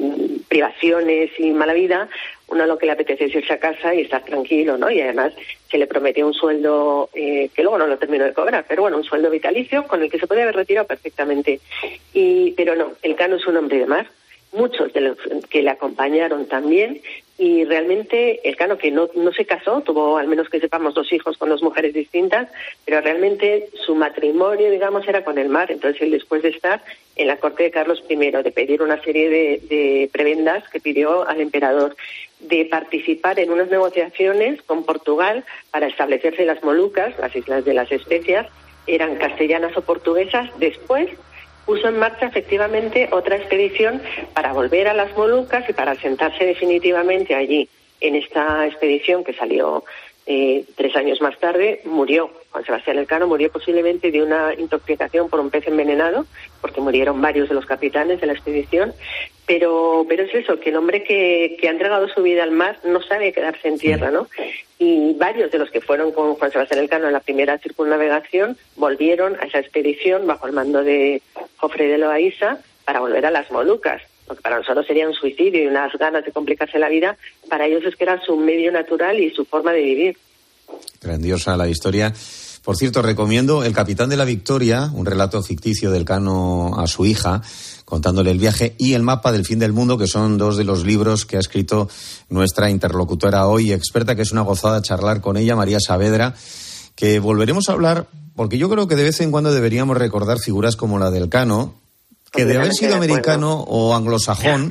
privaciones y mala vida, uno lo que le apetece es irse a casa y estar tranquilo, ¿no? Y además se le prometió un sueldo que luego no lo terminó de cobrar, pero bueno, un sueldo vitalicio con el que se podía haber retirado perfectamente. Pero no, Elcano es un hombre de mar, muchos de los que le acompañaron también, y realmente Elcano, que no se casó, tuvo, al menos que sepamos, 2 hijos con 2 mujeres distintas, pero realmente su matrimonio, digamos, era con el mar. Entonces él, después de estar en la corte de Carlos I, de pedir una serie de prebendas que pidió al emperador, de participar en unas negociaciones con Portugal para establecerse las Molucas, las Islas de las Especias, eran castellanas o portuguesas. Después puso en marcha efectivamente otra expedición para volver a las Molucas y para asentarse definitivamente allí. En esta expedición, que salió 3 años más tarde, murió Juan Sebastián Elcano, murió posiblemente de una intoxicación por un pez envenenado, porque murieron varios de los capitanes de la expedición. Pero es eso, que el hombre que ha entregado su vida al mar no sabe quedarse en tierra, ¿no? Y varios de los que fueron con Juan Sebastián Elcano en la primera circunnavegación volvieron a esa expedición bajo el mando de Jofre de Loaiza para volver a las Molucas. Lo que para nosotros sería un suicidio y unas ganas de complicarse la vida, para ellos es que era su medio natural y su forma de vivir. Grandiosa la historia. Por cierto, recomiendo El Capitán de la Victoria, un relato ficticio de Elcano a su hija, contándole el viaje, y El Mapa del Fin del Mundo, que son 2 de los libros que ha escrito nuestra interlocutora hoy, experta, que es una gozada charlar con ella, María Saavedra, que volveremos a hablar, porque yo creo que de vez en cuando deberíamos recordar figuras como la de Elcano, que de haber sido americano o anglosajón,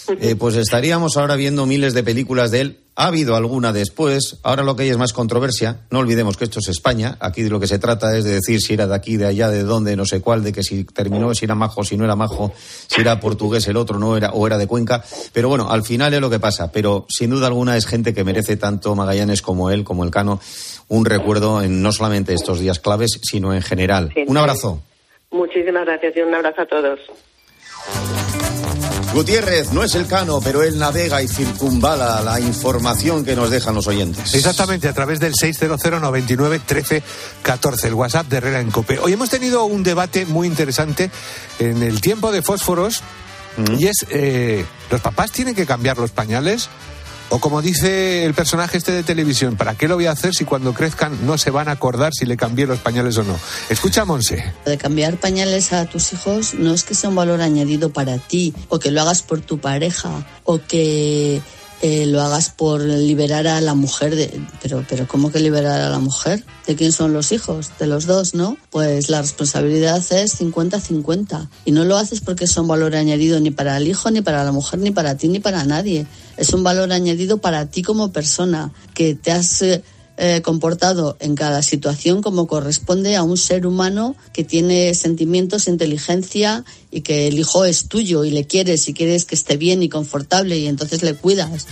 pues estaríamos ahora viendo miles de películas de él. Ha habido alguna después, ahora lo que hay es más controversia. No olvidemos que esto es España, aquí de lo que se trata es de decir si era de aquí, de allá, de dónde, no sé cuál, de que si terminó, si era majo, si no era majo, si era portugués el otro, no era, o era de Cuenca. Pero bueno, al final es lo que pasa. Pero sin duda alguna es gente que merece tanto Magallanes como él, como Elcano, un recuerdo en no solamente estos días claves, sino en general. Sí, un abrazo. Muchísimas gracias y un abrazo a todos. Gutiérrez no es Elcano, pero él navega y circunvala la información que nos dejan los oyentes. Exactamente, a través del 600 99 13 14, el WhatsApp de Herrera en COPE. Hoy hemos tenido un debate muy interesante en el tiempo de fósforos y es, ¿los papás tienen que cambiar los pañales? O como dice el personaje este de televisión, ¿para qué lo voy a hacer si cuando crezcan no se van a acordar si le cambié los pañales o no? Escucha a Monse. De cambiar pañales a tus hijos no es que sea un valor añadido para ti, o que lo hagas por tu pareja, o que lo hagas por liberar a la mujer. Pero ¿cómo que liberar a la mujer? ¿De quién son los hijos? De los dos, ¿no? Pues la responsabilidad es 50-50. Y no lo haces porque es un valor añadido ni para el hijo, ni para la mujer, ni para ti, ni para nadie. Es un valor añadido para ti como persona, que te has comportado en cada situación como corresponde a un ser humano que tiene sentimientos, inteligencia, y que el hijo es tuyo y le quieres y quieres que esté bien y confortable, y entonces le cuidas.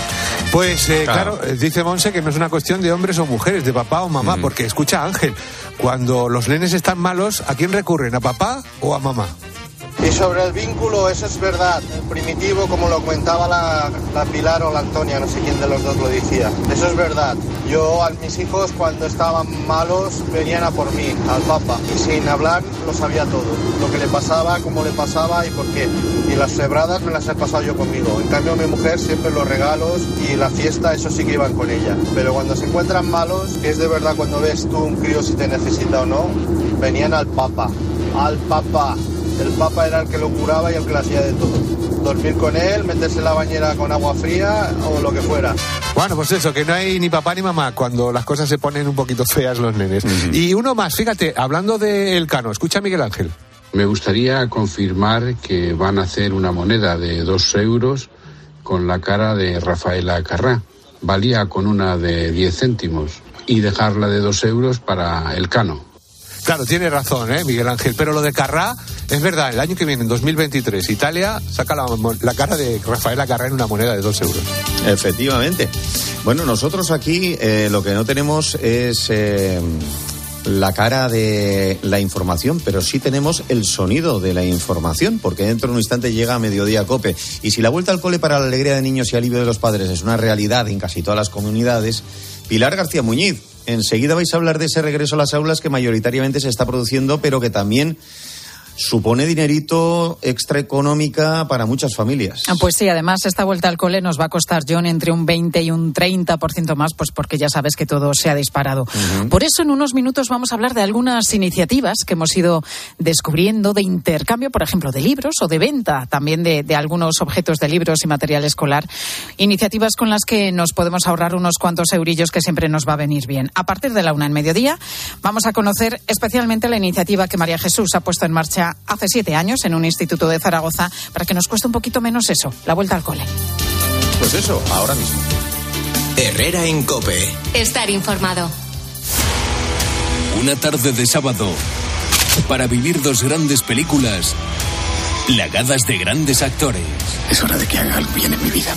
Pues claro, dice Monse que no es una cuestión de hombres o mujeres, de papá o mamá, porque escucha, Ángel, cuando los nenes están malos, ¿a quién recurren? ¿A papá o a mamá? Y sobre el vínculo, eso es verdad, primitivo, como lo comentaba la Pilar o la Antonia, no sé quién de los dos lo decía. Eso es verdad. Yo a mis hijos cuando estaban malos venían a por mí, al papá, y sin hablar lo sabía todo. Lo que le pasaba, cómo le pasaba y por qué. Y las cebradas me las he pasado yo conmigo. En cambio mi mujer siempre los regalos y la fiesta, eso sí que iban con ella. Pero cuando se encuentran malos, que es de verdad cuando ves tú un crío si te necesita o no, venían al papá. Al papá. El papa era el que lo curaba y el que lo hacía de todo. Dormir con él, meterse en la bañera con agua fría o lo que fuera. Bueno, pues eso, que no hay ni papá ni mamá cuando las cosas se ponen un poquito feas los nenes. Y uno más, fíjate, hablando de Elcano, escucha a Miguel Ángel. Me gustaría confirmar que van a hacer una moneda de 2 euros con la cara de Rafaela Carrá. Valía con una de 10 céntimos y dejarla de 2 euros para Elcano. Claro, tiene razón, Miguel Ángel, pero lo de Carrá, es verdad, el año que viene, en 2023, Italia saca la cara de Rafaela Carrá en una moneda de 2 euros. Efectivamente. Bueno, nosotros aquí lo que no tenemos es la cara de la información, pero sí tenemos el sonido de la información, porque dentro de un instante llega a Mediodía COPE. Y si la vuelta al cole para la alegría de niños y alivio de los padres es una realidad en casi todas las comunidades, Pilar García Muñiz, enseguida vais a hablar de ese regreso a las aulas que mayoritariamente se está produciendo, pero que también supone dinerito extra económica para muchas familias. Pues sí, además esta vuelta al cole nos va a costar, John, entre un 20 y un 30% más, pues porque ya sabes que todo se ha disparado. Por eso en unos minutos vamos a hablar de algunas iniciativas que hemos ido descubriendo de intercambio, por ejemplo, de libros o de venta también de algunos objetos de libros y material escolar. Iniciativas con las que nos podemos ahorrar unos cuantos eurillos que siempre nos va a venir bien. A partir de la 1 en Mediodía vamos a conocer especialmente la iniciativa que María Jesús ha puesto en marcha hace 7 años en un instituto de Zaragoza para que nos cueste un poquito menos eso, la vuelta al cole. Pues eso, ahora mismo. Herrera en COPE. Estar informado. Una tarde de sábado para vivir 2 grandes películas plagadas de grandes actores. Es hora de que haga algo bien en mi vida.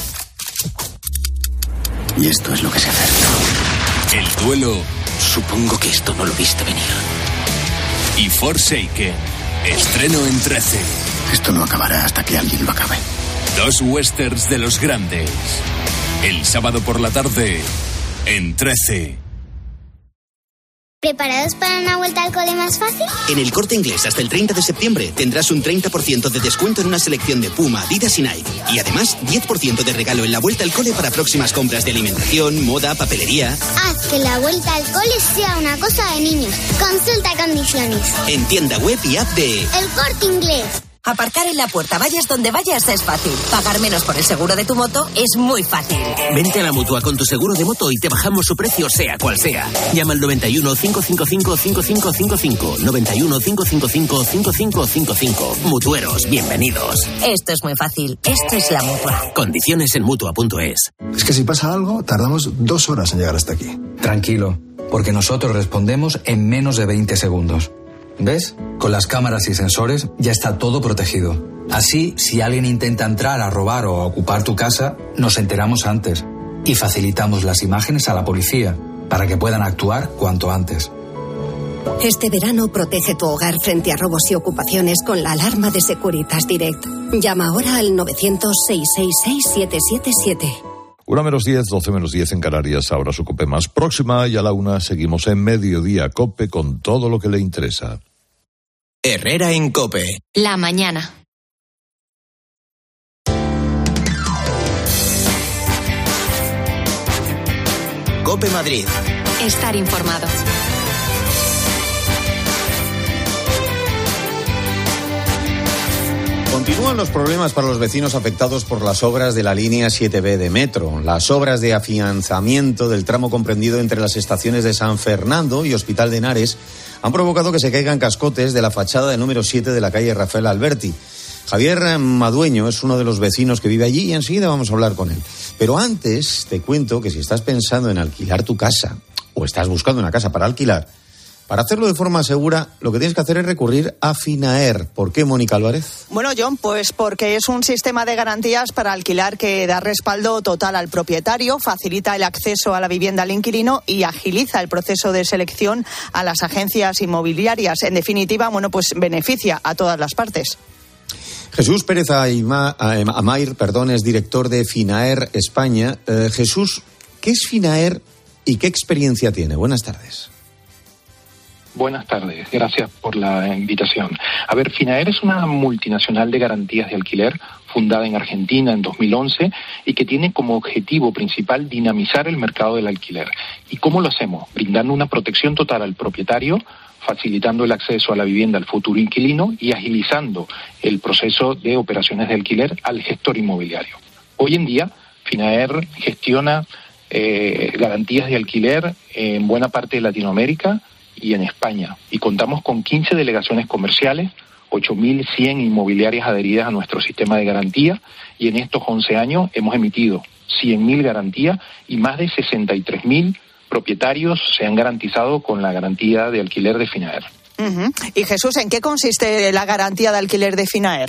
Y esto es lo que sé hacer. El duelo. Supongo que esto no lo viste venir. Y Forsaken. Estreno en 13. Esto no acabará hasta que alguien lo acabe. 2 westerns de los grandes. El sábado por la tarde, en 13. ¿Preparados para una vuelta al cole más fácil? En El Corte Inglés hasta el 30 de septiembre tendrás un 30% de descuento en una selección de Puma, Adidas y Nike. Y además 10% de regalo en la vuelta al cole para próximas compras de alimentación, moda, papelería. Haz que la vuelta al cole sea una cosa de niños. Consulta condiciones. En tienda web y app de El Corte Inglés. Aparcar en la puerta, vayas donde vayas, es fácil. Pagar menos por el seguro de tu moto es muy fácil. Vente a la Mutua con tu seguro de moto y te bajamos su precio sea cual sea. Llama al 91 555 5555. 91 555 5555. Mutueros, bienvenidos. Esto es muy fácil. Esto es la Mutua. Condiciones en Mutua.es. Es que si pasa algo, tardamos 2 horas en llegar hasta aquí. Tranquilo, porque nosotros respondemos en menos de 20 segundos. ¿Ves? Con las cámaras y sensores ya está todo protegido. Así, si alguien intenta entrar a robar o a ocupar tu casa, nos enteramos antes y facilitamos las imágenes a la policía para que puedan actuar cuanto antes. Este verano protege tu hogar frente a robos y ocupaciones con la alarma de Securitas Direct. Llama ahora al 900-666-777. 1:10, 12:10 en Canarias, ahora su COPE más próxima y a la 1 seguimos en Mediodía COPE con todo lo que le interesa. Herrera en COPE. La mañana. COPE Madrid. Estar informado. Continúan los problemas para los vecinos afectados por las obras de la línea 7B de metro. Las obras de afianzamiento del tramo comprendido entre las estaciones de San Fernando y Hospital de Henares han provocado que se caigan cascotes de la fachada del número 7 de la calle Rafael Alberti. Javier Madueño es uno de los vecinos que vive allí y enseguida vamos a hablar con él. Pero antes te cuento que si estás pensando en alquilar tu casa o estás buscando una casa para alquilar, para hacerlo de forma segura, lo que tienes que hacer es recurrir a Finaer. ¿Por qué, Mónica Álvarez? Bueno, John, pues porque es un sistema de garantías para alquilar que da respaldo total al propietario, facilita el acceso a la vivienda al inquilino y agiliza el proceso de selección a las agencias inmobiliarias. En definitiva, bueno, pues beneficia a todas las partes. Jesús Pérez Amair, es director de Finaer España. Jesús, ¿qué es Finaer y qué experiencia tiene? Buenas tardes. Buenas tardes, gracias por la invitación. A ver, Finaer es una multinacional de garantías de alquiler fundada en Argentina en 2011 y que tiene como objetivo principal dinamizar el mercado del alquiler. ¿Y cómo lo hacemos? Brindando una protección total al propietario, facilitando el acceso a la vivienda al futuro inquilino y agilizando el proceso de operaciones de alquiler al gestor inmobiliario. Hoy en día, Finaer gestiona garantías de alquiler en buena parte de Latinoamérica y en España, y contamos con 15 delegaciones comerciales, 8.100 inmobiliarias adheridas a nuestro sistema de garantía, y en estos 11 años hemos emitido 100.000 garantías y más de 63.000 propietarios se han garantizado con la garantía de alquiler de Finaer. Uh-huh. Y Jesús, ¿en qué consiste la garantía de alquiler de Finaer?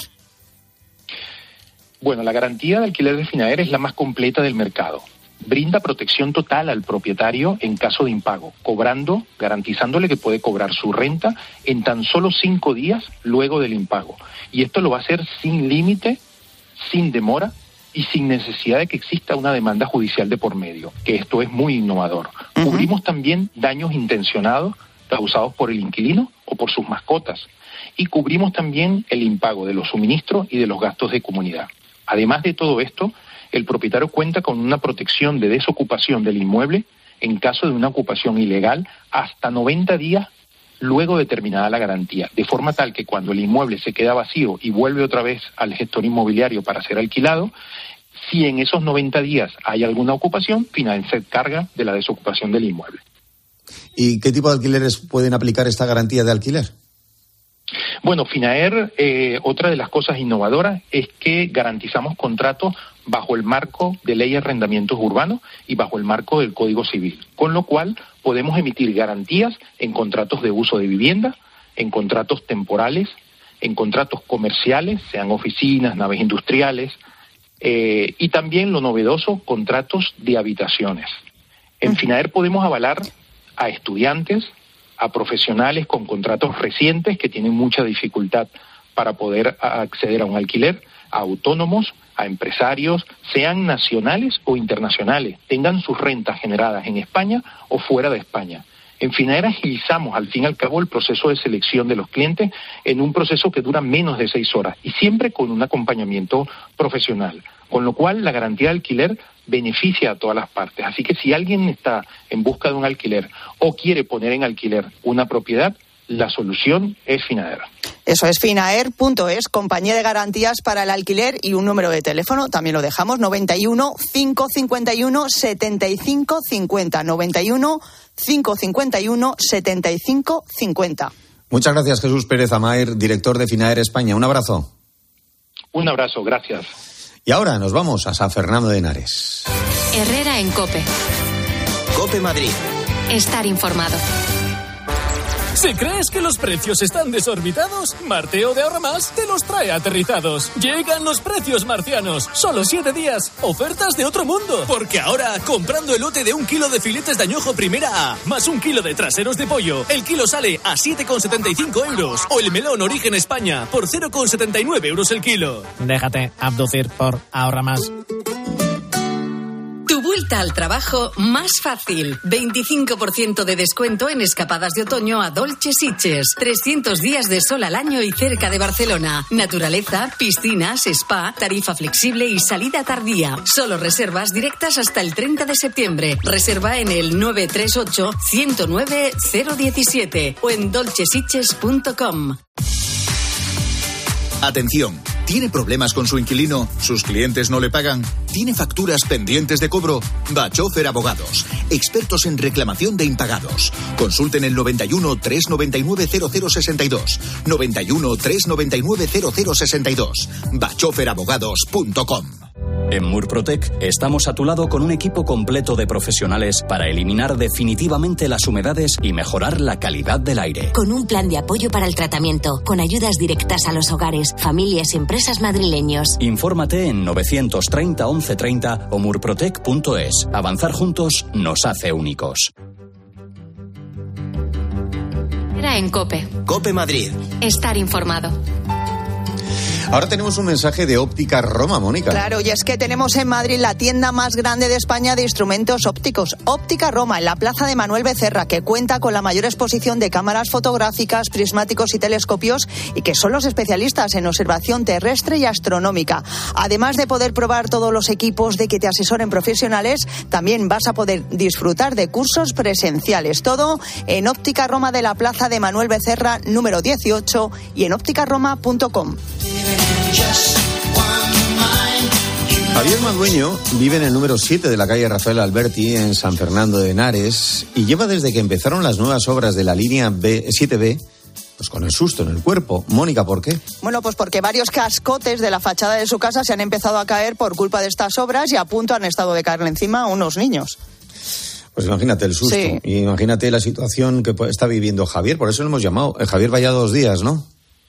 Bueno, la garantía de alquiler de Finaer es la más completa del mercado. Brinda protección total al propietario en caso de impago, garantizándole que puede cobrar su renta en tan solo 5 días luego del impago. Y esto lo va a hacer sin límite, sin demora y sin necesidad de que exista una demanda judicial de por medio, que esto es muy innovador. Uh-huh. Cubrimos también daños intencionados causados por el inquilino o por sus mascotas. Y cubrimos también el impago de los suministros y de los gastos de comunidad. Además de todo esto, el propietario cuenta con una protección de desocupación del inmueble en caso de una ocupación ilegal hasta 90 días luego de terminada la garantía, de forma tal que cuando el inmueble se queda vacío y vuelve otra vez al gestor inmobiliario para ser alquilado, si en esos 90 días hay alguna ocupación, Finaer se encarga de la desocupación del inmueble. ¿Y qué tipo de alquileres pueden aplicar esta garantía de alquiler? Bueno, Finaer, otra de las cosas innovadoras es que garantizamos contratos bajo el marco de ley de arrendamientos urbanos y bajo el marco del Código Civil, con lo cual podemos emitir garantías en contratos de uso de vivienda, en contratos temporales, en contratos comerciales, sean oficinas, naves industriales, y también lo novedoso, contratos de habitaciones. En Finaer podemos avalar a estudiantes, a profesionales con contratos recientes que tienen mucha dificultad para poder acceder a un alquiler, a autónomos, a empresarios, sean nacionales o internacionales, tengan sus rentas generadas en España o fuera de España. En Finaer agilizamos al fin y al cabo el proceso de selección de los clientes en un proceso que dura menos de 6 horas y siempre con un acompañamiento profesional, con lo cual la garantía de alquiler beneficia a todas las partes. Así que si alguien está en busca de un alquiler o quiere poner en alquiler una propiedad, la solución es Finaer. Eso es finaer.es, compañía de garantías para el alquiler, y un número de teléfono, también lo dejamos, 91 551 75 50. 91 551 75 50. Muchas gracias, Jesús Pérez Amaer, director de Finaer España. Un abrazo. Un abrazo, gracias. Y ahora nos vamos a San Fernando de Henares. Herrera en COPE. COPE Madrid. Estar informado. Si crees que los precios están desorbitados, Marteo de Ahorramás te los trae aterrizados. Llegan los precios marcianos. Solo 7 días. Ofertas de otro mundo. Porque ahora, comprando el lote de 1 kilo de filetes de añojo primera A, más 1 kilo de traseros de pollo, el kilo sale a 7,75 euros. O el melón Origen España, por 0,79 euros el kilo. Déjate abducir por Ahorramás. Tu vuelta al trabajo más fácil. 25% de descuento en escapadas de otoño a Dolce Sitges. 300 días de sol al año y cerca de Barcelona. Naturaleza, piscinas, spa, tarifa flexible y salida tardía. Solo reservas directas hasta el 30 de septiembre. Reserva en el 938 109 017 o en dolcesitges.com. Atención, ¿tiene problemas con su inquilino? ¿Sus clientes no le pagan? ¿Tiene facturas pendientes de cobro? Bachofer Abogados, expertos en reclamación de impagados. Consulten el 91 399 0062. 91 399 0062. bachoferabogados.com. En Murprotec estamos a tu lado con un equipo completo de profesionales para eliminar definitivamente las humedades y mejorar la calidad del aire. Con un plan de apoyo para el tratamiento, con ayudas directas a los hogares, familias y empresas madrileños. Infórmate en 930 1130 o murprotec.es. Avanzar juntos nos hace únicos. Era en COPE. COPE Madrid. Estar informado. Ahora tenemos un mensaje de Óptica Roma, Mónica. Claro, y es que tenemos en Madrid la tienda más grande de España de instrumentos ópticos, Óptica Roma, en la plaza de Manuel Becerra, que cuenta con la mayor exposición de cámaras fotográficas, prismáticos y telescopios, y que son los especialistas en observación terrestre y astronómica. Además de poder probar todos los equipos de que te asesoren profesionales, también vas a poder disfrutar de cursos presenciales. Todo en Óptica Roma de la plaza de Manuel Becerra, número 18, y en ópticaroma.com. Javier Madueño vive en el número 7 de la calle Rafael Alberti, en San Fernando de Henares, y lleva desde que empezaron las nuevas obras de la línea 7B, pues con el susto en el cuerpo. Mónica, ¿por qué? Bueno, pues porque varios cascotes de la fachada de su casa se han empezado a caer por culpa de estas obras y a punto han estado de caerle encima a unos niños. Pues imagínate el susto, sí. Y imagínate la situación que está viviendo Javier, por eso lo hemos llamado. Javier vaya 2 días, ¿no?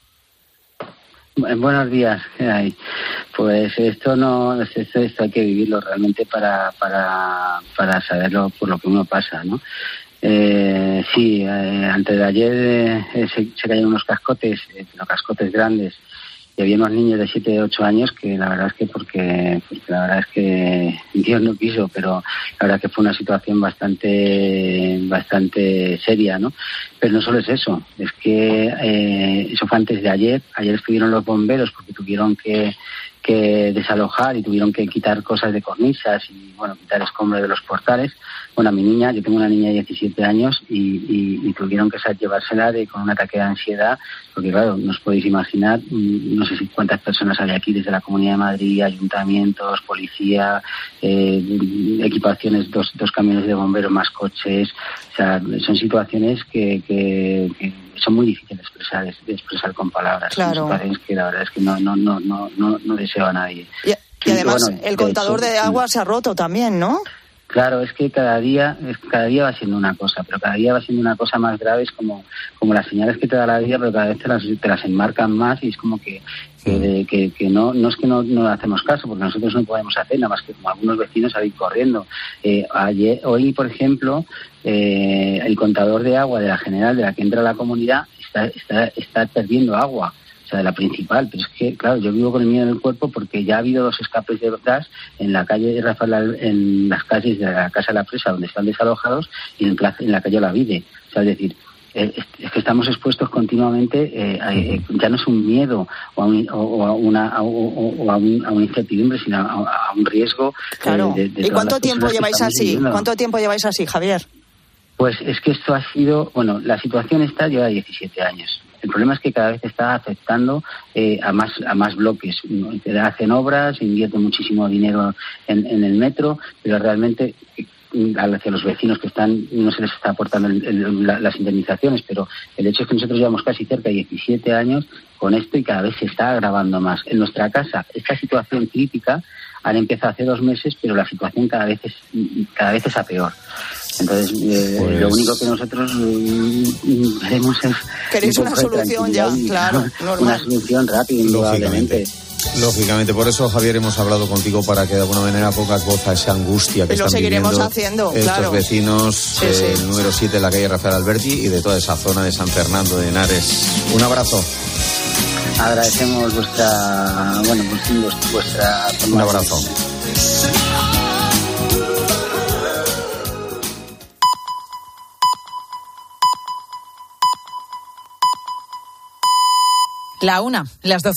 Buenos días, ¿qué hay? Pues esto hay que vivirlo realmente para saberlo por lo que uno pasa, ¿no? Sí, antes de ayer se cayeron unos cascotes grandes, y había unos niños de 7 8 años que la verdad es que porque la verdad es que Dios no quiso, pero la verdad que fue una situación bastante seria, ¿no? Pero no solo es eso, es que eso fue antes de ayer. Ayer estuvieron los bomberos porque tuvieron que desalojar y tuvieron que quitar cosas de cornisas y, bueno, quitar escombros de los portales. Bueno, a mi niña, yo tengo una niña de 17 años y tuvieron que llevársela con un ataque de ansiedad, porque claro, no os podéis imaginar, no sé si cuántas personas hay aquí desde la Comunidad de Madrid, ayuntamientos, policía, equipaciones, dos camiones de bomberos más coches. O sea, son situaciones que son muy difíciles de expresar con palabras. Claro. Son situaciones que la verdad es que no deseo a nadie. Y además, bueno, el contador de agua se ha roto también, ¿no? Claro, es que cada día va siendo una cosa, pero cada día va siendo una cosa más grave. Es como las señales que te da la vida, pero cada vez te las enmarcan más, y es como que no es que no hacemos caso, porque nosotros no podemos hacer nada más que como algunos vecinos salir corriendo. Hoy, por ejemplo, el contador de agua de la general, de la que entra a la comunidad, está perdiendo agua. O sea, de la principal, pero es que, claro, yo vivo con el miedo en el cuerpo porque ya ha habido 2 escapes de gas en la calle de Rafael, en las calles de la Casa de la Presa, donde están desalojados, y en la calle Olavide. O sea, es decir, es que estamos expuestos continuamente, ya no es un miedo o a una incertidumbre, sino a un riesgo. Claro. ¿Y cuánto tiempo lleváis así? ¿Cuánto tiempo lleváis así, Javier? Pues es que esto ha sido, bueno, la situación esta lleva 17 años. El problema es que cada vez está afectando a más bloques. Hacen obras, invierten muchísimo dinero en el metro, pero realmente hacia los vecinos que están, no se les está aportando las indemnizaciones, pero el hecho es que nosotros llevamos casi cerca de 17 años con esto y cada vez se está agravando más. En nuestra casa, esta situación crítica han empezado hace 2 meses, pero la situación cada vez es a peor. Entonces, lo único que nosotros queremos es... Queréis una solución ya, claro. Una solución rápida, indudablemente. Lógicamente, por eso, Javier, hemos hablado contigo para que de alguna manera pongas voz a esa angustia que están viviendo estos vecinos el número 7 de la calle Rafael Alberti y de toda esa zona de San Fernando de Henares. Un abrazo. Agradecemos vuestra... Un abrazo. La 1, las 12.